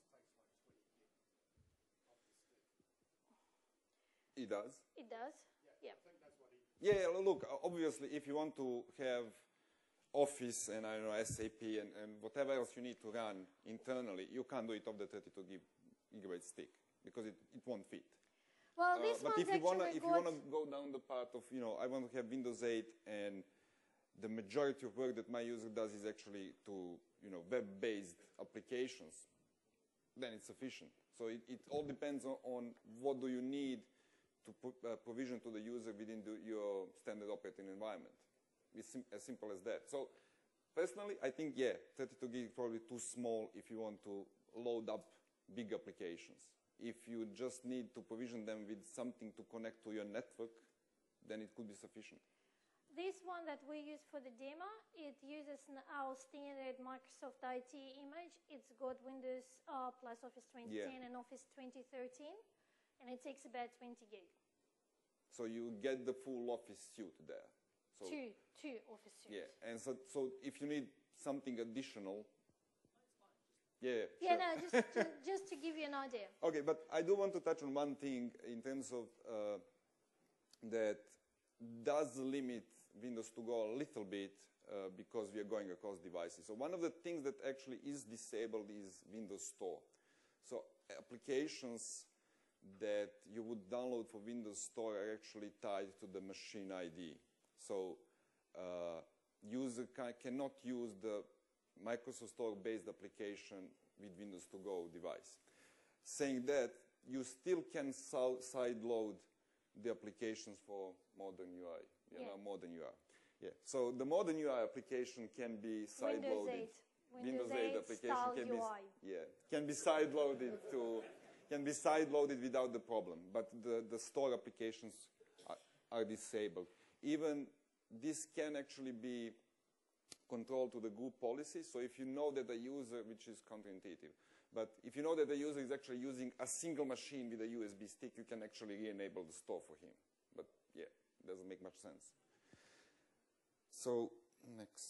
S1: It does?
S2: It does? Yeah.
S1: Yeah, look, obviously, if you want to have Office and, I don't know, SAP and whatever else you need to run internally, you can't do it off the 32 gigabyte stick because it won't fit.
S2: Well, this
S1: but
S2: one's
S1: if you want to go down the path of, I want to have Windows 8 and the majority of work that my user does is actually to, web-based applications, then it's sufficient. So it all depends on what do you need to provision to the user within your standard operating environment. It's as simple as that. So personally, I think, yeah, 32 gig is probably too small if you want to load up big applications. If you just need to provision them with something to connect to your network, then it could be sufficient.
S2: This one that we use for the demo, it uses our standard Microsoft IT image. It's got Windows plus Office 2010 and Office 2013, and it takes about 20 gig.
S1: So you get the full Office suite there. So
S2: two Office suites.
S1: Yeah, and so if you need something additional, yeah,
S2: yeah,
S1: sure.
S2: no, just to give you an idea.
S1: Okay, but I do want to touch on one thing in terms of that does limit Windows to go a little bit because we are going across devices. So one of the things that actually is disabled is Windows Store. So applications that you would download for Windows Store are actually tied to the machine ID. So user cannot use the Microsoft Store-based application with Windows to Go device. Saying that, you still can sideload the applications for modern UI. Modern UI. Yeah. So the modern UI application can be sideloaded.
S2: Windows 8 application can
S1: be can be sideloaded without the problem. But the store applications are disabled. Even this can actually be controlled to the group policy. So if you know that the user, which is counterintuitive, but if you know that the user is actually using a single machine with a USB stick, you can actually re-enable the store for him. But yeah, it doesn't make much sense. So next.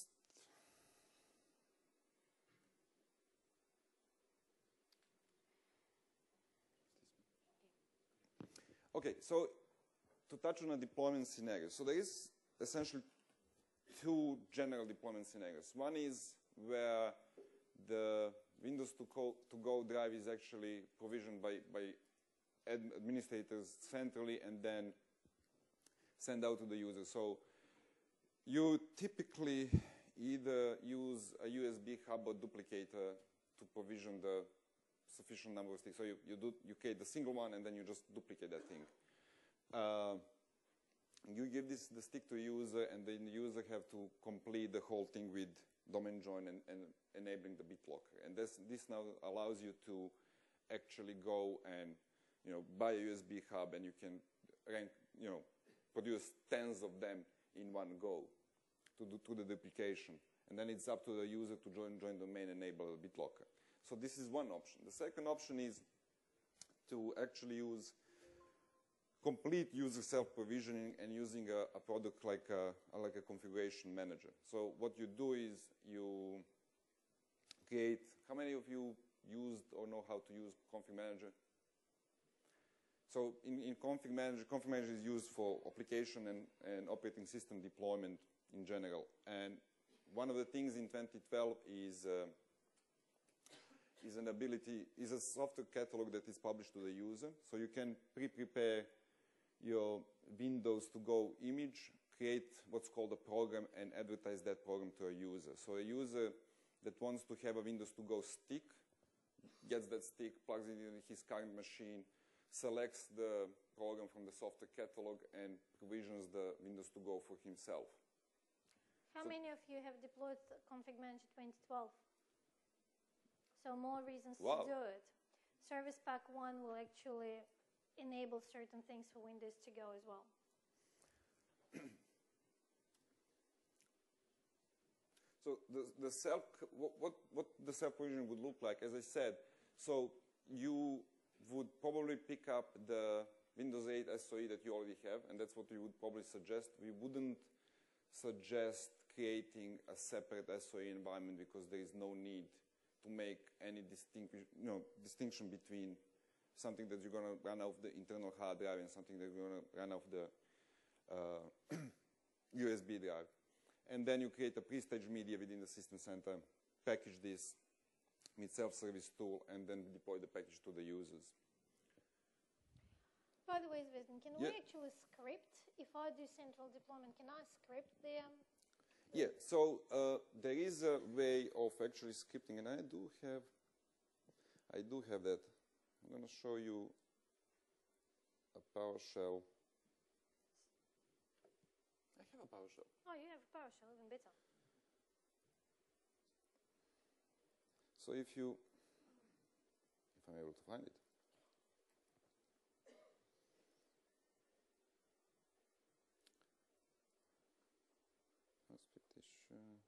S1: Okay, so to touch on a deployment scenario. So there is essentially two general deployment scenarios. One is where the Windows to Go drive is actually provisioned by administrators centrally and then sent out to the user. So you typically either use a USB hub or duplicator to provision the sufficient number of sticks. So you create the single one and then you just duplicate that thing. You give the stick to the user, and then the user have to complete the whole thing with domain join and enabling the BitLocker. And this now allows you to actually go and buy a USB hub, and you can produce tens of them in one go to the duplication. And then it's up to the user to join domain, enable BitLocker. So this is one option. The second option is to actually use complete user self-provisioning and using a product like a configuration manager. So what you do is you create, how many of you used or know how to use config manager? So in config manager is used for application and operating system deployment in general. And one of the things in 2012 is a software catalog that is published to the user. So you can prepare your Windows to Go image, create what's called a program, and advertise that program to a user. So a user that wants to have a Windows to Go stick gets that stick, plugs it into his current machine, selects the program from the software catalog, and provisions the Windows to Go for himself.
S2: How many of you have deployed Config Manager 2012? So more reasons to do it. Service Pack 1 will actually enable certain things for Windows to Go as well.
S1: So what the self-provisioning would look like, as I said, so you would probably pick up the Windows 8 SOE that you already have, and that's what we would probably suggest. We wouldn't suggest creating a separate SOE environment because there is no need to make any distinction between something that you're going to run off the internal hard drive and something that you're going to run off the USB drive. And then you create a pre-staged media within the System Center, package this with self-service tool, and then deploy the package to the users.
S2: By the way, Zvezdan, can we actually script? If I do central deployment, can I script the
S1: Yeah, so there is a way of actually scripting, and I do have that. I'm going to show you a PowerShell. I have a PowerShell.
S2: Oh, you have PowerShell, even better.
S1: So if I'm able to find it. Expectation.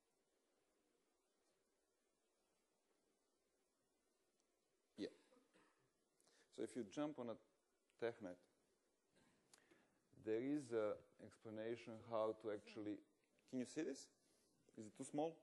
S1: Yeah. So if you jump on a TechNet, there is an explanation how to actually. Can you see this? Is it too small?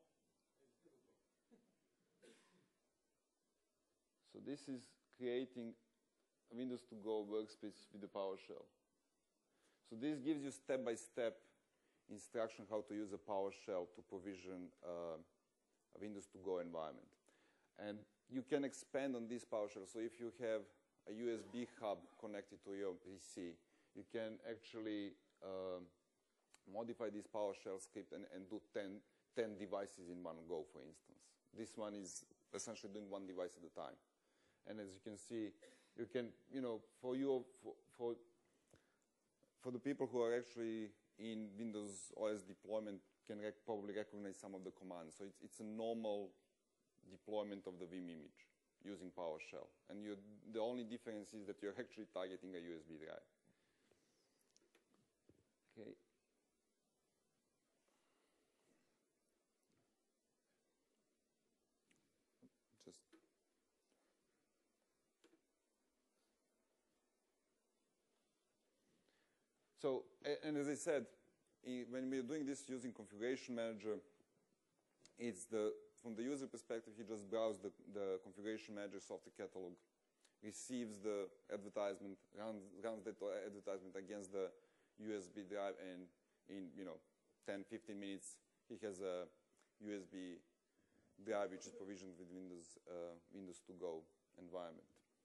S1: So this is creating a Windows to Go workspace with the PowerShell. So this gives you step-by-step instruction how to use a PowerShell to provision a Windows to Go environment. And you can expand on this PowerShell. So if you have a USB hub connected to your PC, you can actually modify this PowerShell script and do 10 devices in one go, for instance. This one is essentially doing one device at a time. And as you can see, you can, for the people who are actually in Windows OS deployment can probably recognize some of the commands. So it's a normal deployment of the Vim image using PowerShell. And the only difference is that you're actually targeting a USB drive. Okay. So, and as I said, when we're doing this using Configuration Manager, from the user perspective, he just browses the Configuration Manager software catalog, receives the advertisement, runs that advertisement against the USB drive, and in 10, 15 minutes, he has a USB drive which is provisioned with Windows to Go environment.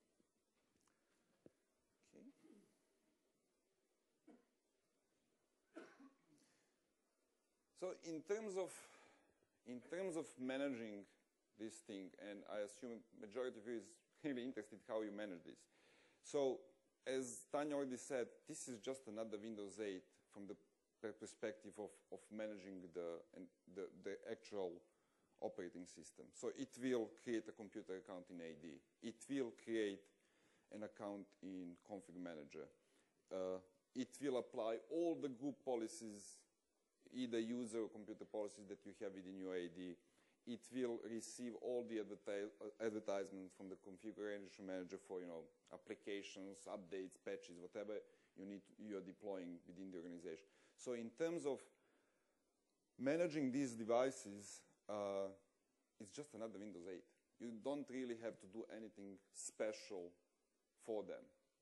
S1: So in terms of managing this thing, and I assume majority of you is really interested how you manage this. So as Tanya already said, this is just another Windows 8 from the perspective of managing the actual operating system. So it will create a computer account in AD. It will create an account in Config Manager. It will apply all the group policies, either user or computer policies that you have within your AD. It will receive all the advertisements from the Configuration Manager for applications, updates, patches, whatever you are deploying within the organization. So in terms of managing these devices, it's just another Windows 8. You don't really have to do anything special for them.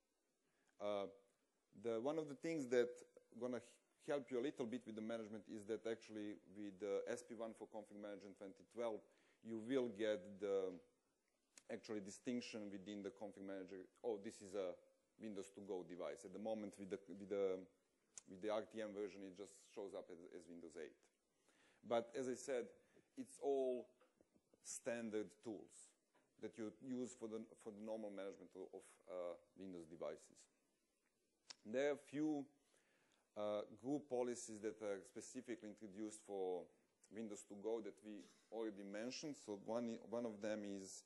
S1: One of the things that going to help you a little bit with the management is that actually with SP1 for Config Manager in 2012, you will get the actually distinction within the Config Manager. Oh, this is a Windows to Go device. At the moment, with the RTM version, it just shows up as Windows 8. But as I said, it's all standard tools that you use for the normal management of Windows devices. There are a few group policies that are specifically introduced for Windows to Go that we already mentioned. So one of them is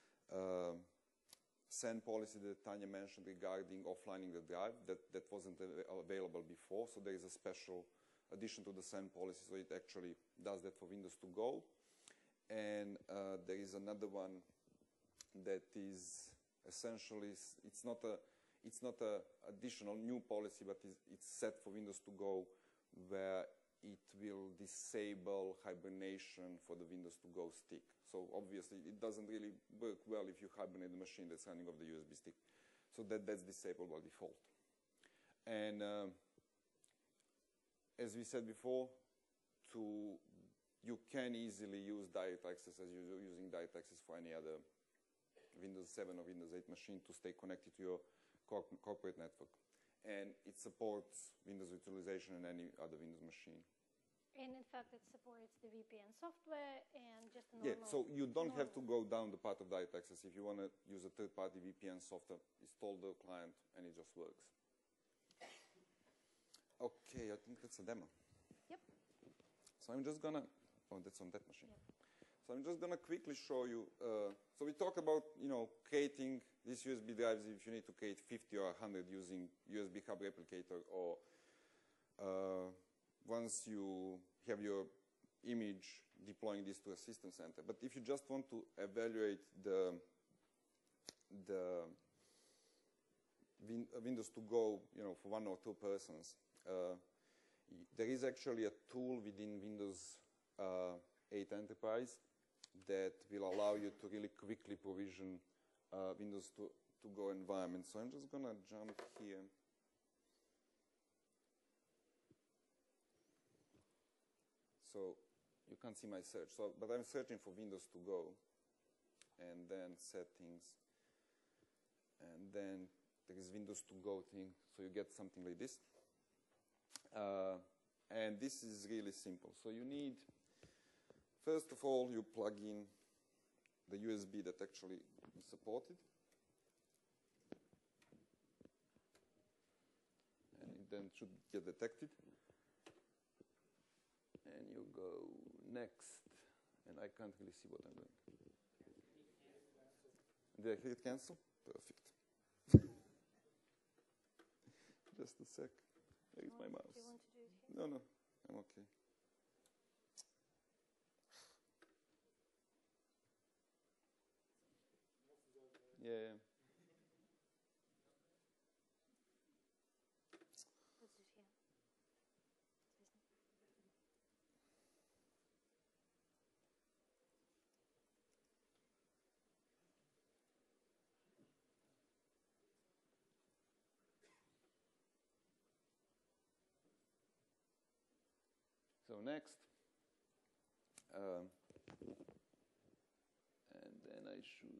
S1: send policy that Tanya mentioned regarding offlining the drive that wasn't available before. So there is a special addition to the send policy, so it actually does that for Windows to Go. And there is another one that is essentially, it's not a additional new policy, but it's set for Windows to Go, where it will disable hibernation for the Windows to Go stick. So obviously, it doesn't really work well if you hibernate the machine that's running off the USB stick. So that's disabled by default. And as we said before, you can easily use direct access as you're using direct access for any other Windows 7 or Windows 8 machine to stay connected to your corporate network. And it supports Windows virtualization and any other Windows machine.
S2: And in fact, it supports the VPN software and just a normal...
S1: Yeah, so you don't have to go down the path of direct access. If you want to use a third-party VPN software, install the client and it just works. Okay, I think that's a demo.
S2: Yep.
S1: So I'm just gonna, oh, that's on that machine. Yep. So I'm just gonna quickly show you, so we talk about, creating these USB drives if you need to create 50 or 100 using USB hub replicator, or once you have your image, deploying this to a system center. But if you just want to evaluate the Windows to go, for 1 or 2 persons, there is actually a tool within Windows 8 Enterprise that will allow you to really quickly provision Windows to go environment. So I'm just going to jump here. So you can't see my search, but I'm searching for Windows to go, and then settings, and then there is Windows to go thing, so you get something like this. And this is really simple. So you need, first of all, you plug in the USB that actually is supported. And it then should get detected. And you go next. And I can't really see what I'm doing. Did I hit cancel? Perfect. Just a sec. Where is my mouse?
S2: Do you want to do it here?
S1: No, I'm okay. Yeah.
S2: Let's do it here.
S1: So next, and then I should.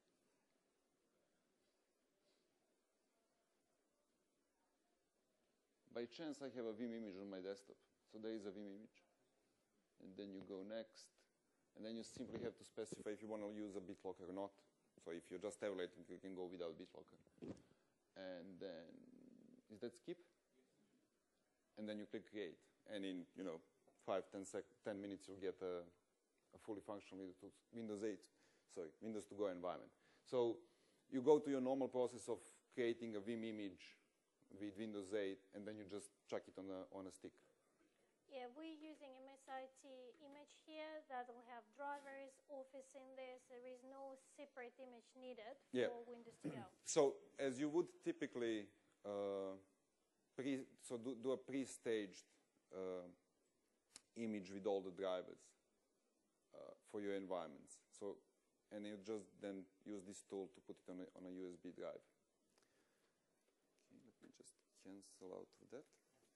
S1: By chance, I have a Vim image on my desktop. So there is a Vim image. And then you go next. And then you simply have to specify if you want to use a BitLocker or not. So if you're just tabulating, you can go without BitLocker. And then, is that skip? And then you click create. And in, 10 minutes, you'll get a fully functional Windows 8, Windows to go environment. So you go to your normal process of creating a Vim image with Windows 8, and then you just chuck it on a stick.
S2: Yeah, we're using MSIT image here that will have drivers, Office in there, so there is no separate image needed for Windows to go.
S1: So as you would typically do a pre-staged image with all the drivers for your environments. So, and you just then use this tool to put it on a USB drive. Okay, let me just cancel out of that.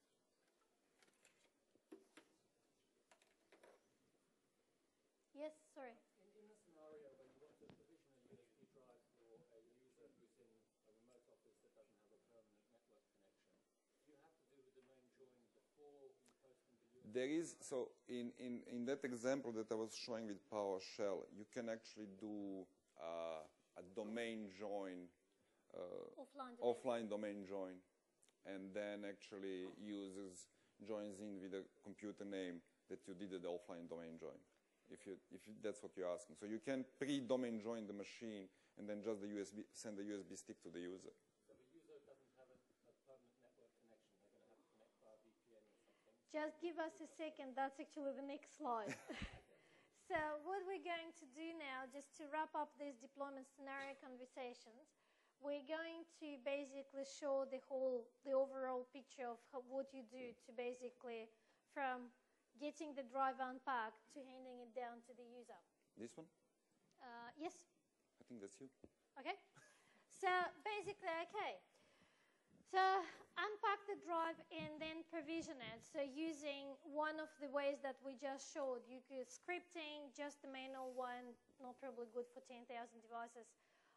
S2: Yes, sorry.
S3: In a scenario where you want to provision a USB drive for a user who's in a remote office that doesn't have a permanent network connection, do you have to do the domain join before you post them to USB?
S1: There is, so in that example that I was showing with PowerShell, you can actually do a domain join, offline domain join, and then actually joins in with a computer name that you did the offline domain join. If that's what you're asking. So you can pre-domain join the machine and then just send the USB stick to the user.
S3: So the user doesn't have a permanent network connection. They're going to have to connect via VPN or something.
S2: Just give us a second. That's actually the next slide. So what we're going to do now, just to wrap up these deployment scenario conversations, we're going to basically show the overall picture of what you do to basically from getting the drive unpacked to handing it down to the user.
S1: This one?
S2: Yes.
S1: I think that's you.
S2: Okay. So basically, okay. So unpack the drive and then provision it. So using one of the ways that we just showed, you could scripting, just the manual one, not probably good for 10,000 devices.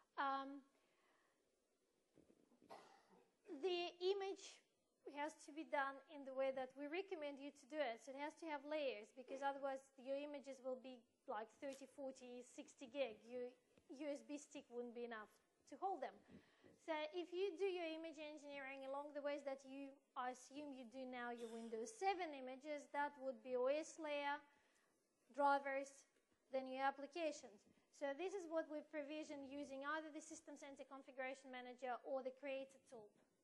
S2: The image has to be done in the way that we recommend you to do it. So it has to have layers, because otherwise your images will be like 30, 40, 60 gig. Your USB stick wouldn't be enough to hold them. So if you do your image engineering along along the ways that I assume you do now your Windows 7 images. That would be OS layer, drivers, then your applications. So this is what we provision using either the System Center Configuration Manager or the Creator tool.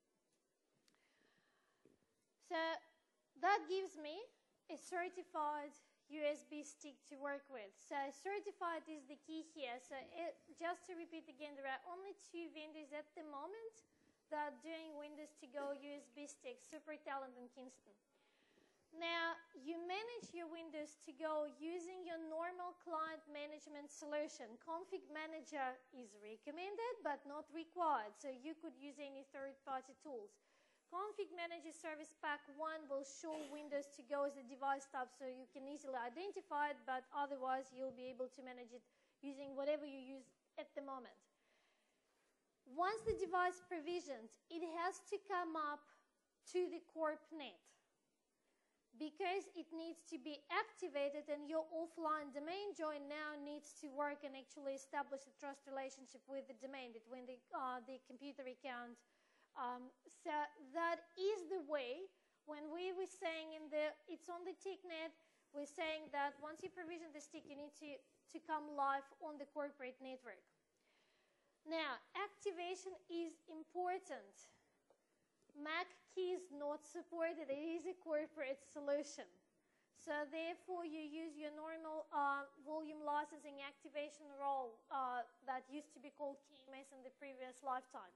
S2: So that gives me a certified USB stick to work with. So certified is the key here. So just to repeat again, there are only 2 vendors at the moment that are doing Windows to Go USB sticks, SuperTalent and Kingston. Now, you manage your Windows to Go using your normal client management solution. Config Manager is recommended but not required, so you could use any third-party tools. Config Manager Service Pack 1 will show Windows to Go as a device type so you can easily identify it, but otherwise you'll be able to manage it using whatever you use at the moment. Once the device provisioned, it has to come up to the CorpNet, because it needs to be activated, and your offline domain join now needs to work and actually establish a trust relationship with the domain between the computer account. So that is the way. When we were saying it's on the TICnet, we're saying that once you provision the stick, you need to come live on the corporate network. Now, activation is important. Mac key is not supported. It is a corporate solution. So therefore, you use your normal volume licensing activation role that used to be called KMS in the previous lifetime.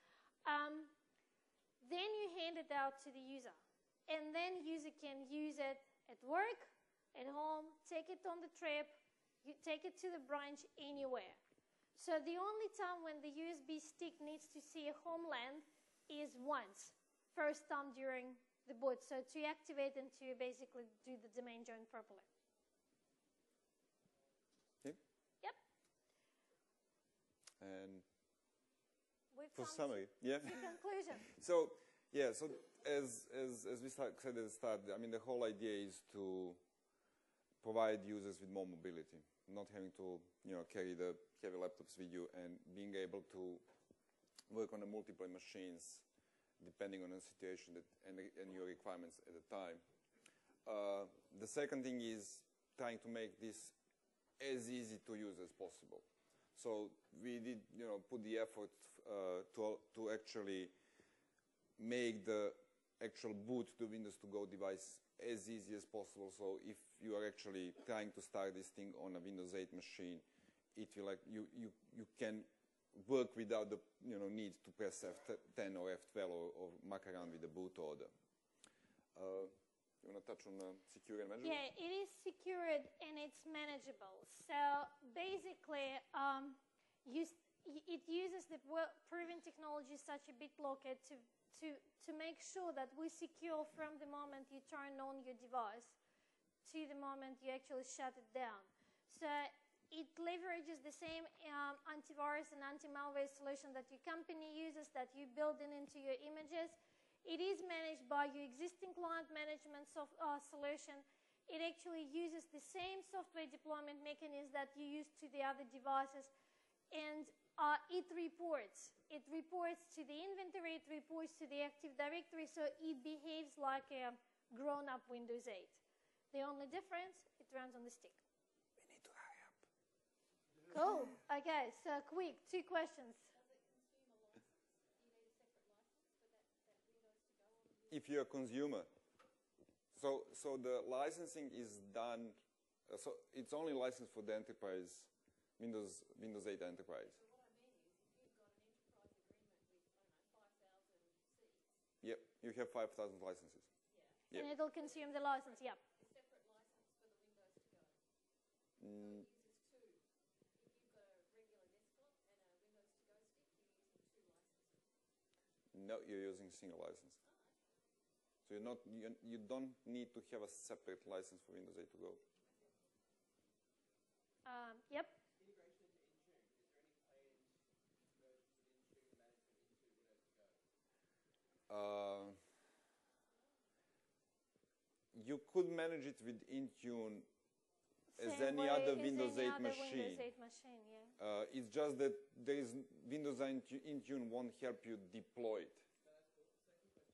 S2: Then you hand it out to the user. And then user can use it at work, at home, take it on the trip, you take it to the branch, anywhere. So the only time when the USB stick needs to see a homeland is once, first time during the boot, so to activate and to basically do the domain join properly.
S1: Okay.
S2: Yep.
S1: And
S2: We've
S1: for
S2: come
S1: summary, yeah.
S2: to conclusion.
S1: So as we said at the start, I mean, the whole idea is to provide users with more mobility, not having to carry the heavy laptops with you, and being able to work on multiple machines depending on the situation and your requirements at the time. The second thing is trying to make this as easy to use as possible. So we did put the effort to actually make the actual boot to Windows to Go device as easy as possible. So if you are actually trying to start this thing on a Windows 8 machine, it will you can work without the need to press F10 or F12 or muck around with the boot order. You want to touch on secure and manageable?
S2: Yeah, it is secured and it's manageable. So basically, it uses the proven technology such a BitLocker to make sure that we secure from the moment you turn on your device to the moment you actually shut it down. So it leverages the same antivirus and anti-malware solution that your company uses, that you build into your images. It is managed by your existing client management solution. It actually uses the same software deployment mechanisms that you use to the other devices. And it reports. It reports to the inventory. It reports to the Active Directory. So it behaves like a grown-up Windows 8. The only difference, it runs on the stick.
S1: We need to hurry up.
S2: Cool. Okay, so quick, 2 questions.
S1: If you're a consumer, so the licensing is done. So it's only licensed for the enterprise, Windows 8 enterprise.
S4: So what I mean is, if you've got an enterprise agreement with, 5,000 seats.
S1: Yep, you have 5,000 licenses.
S4: Yeah.
S1: Yep.
S2: And it'll consume the license, yep.
S4: A separate license for the Windows to Go.
S1: Mm,
S4: So it uses 2. If you've got a regular desktop and a Windows to Go stick, you're using 2 licenses.
S1: no, you're using a single license. So you don't need to have a separate license for Windows 8 to Go.
S2: Yep.
S3: Integration into Intune. Is there any planned versions of Intune management into Windows to Go?
S1: You could manage it with Intune as
S2: Same
S1: any
S2: way
S1: other
S2: as
S1: Windows
S2: any
S1: 8
S2: other
S1: machine.
S2: Windows 8 machine, yeah.
S1: It's just that Windows Intune won't help you deploy it.
S3: So that's cool. Second question.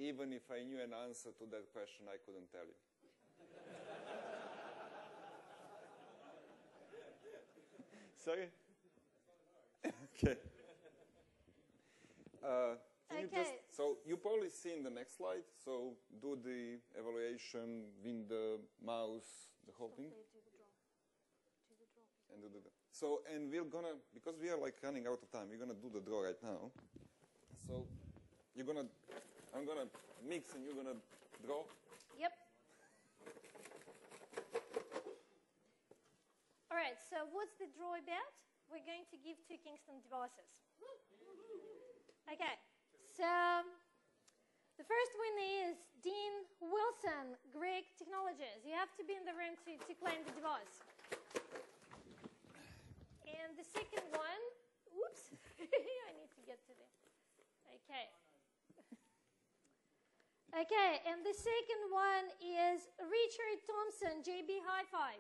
S1: even if I knew an answer to that question, I couldn't tell you. Sorry? Okay. Can you
S2: Okay.
S1: so you probably seen the next slide. So do the evaluation, win the mouse, the whole thing. And do the so, and we're gonna, because we are like running out of time, we're gonna do the draw right now. So I'm gonna mix and you're gonna draw.
S2: Yep. All right, so what's the draw about? We're going to give two Kingston devices. Okay, so the first winner is Dean Wilson, Greg Technologies. You have to be in the room to claim the device. And the second one, whoops, I need to get to there. Okay. Okay, and the second one is Richard Thompson, JB Hi-Fi.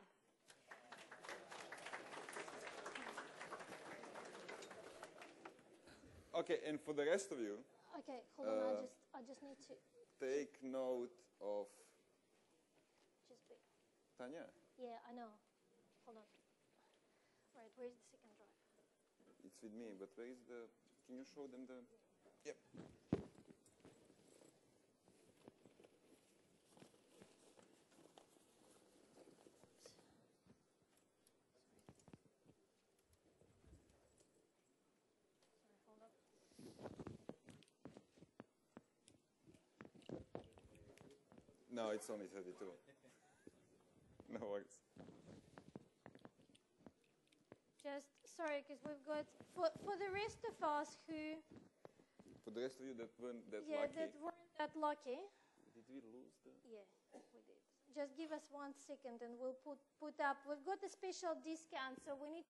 S1: Okay, and for the rest of you,
S2: Okay, hold on, I just need to
S1: take note of
S2: just be.
S1: Tanya.
S2: Yeah, I know. Hold on. Right, where's the second drive?
S1: It's with me, but where is the? Can you show them the? Yep.
S2: Sorry, hold on.
S1: No, it's only 32. No worries.
S2: Just sorry, because we've got for the rest of us who
S1: For the rest of you that weren't that
S2: yeah
S1: lucky,
S2: that weren't that lucky.
S1: did we lose the?
S2: Yeah, we did. Just give us 1 second and we'll put up. We've got a special discount, so we need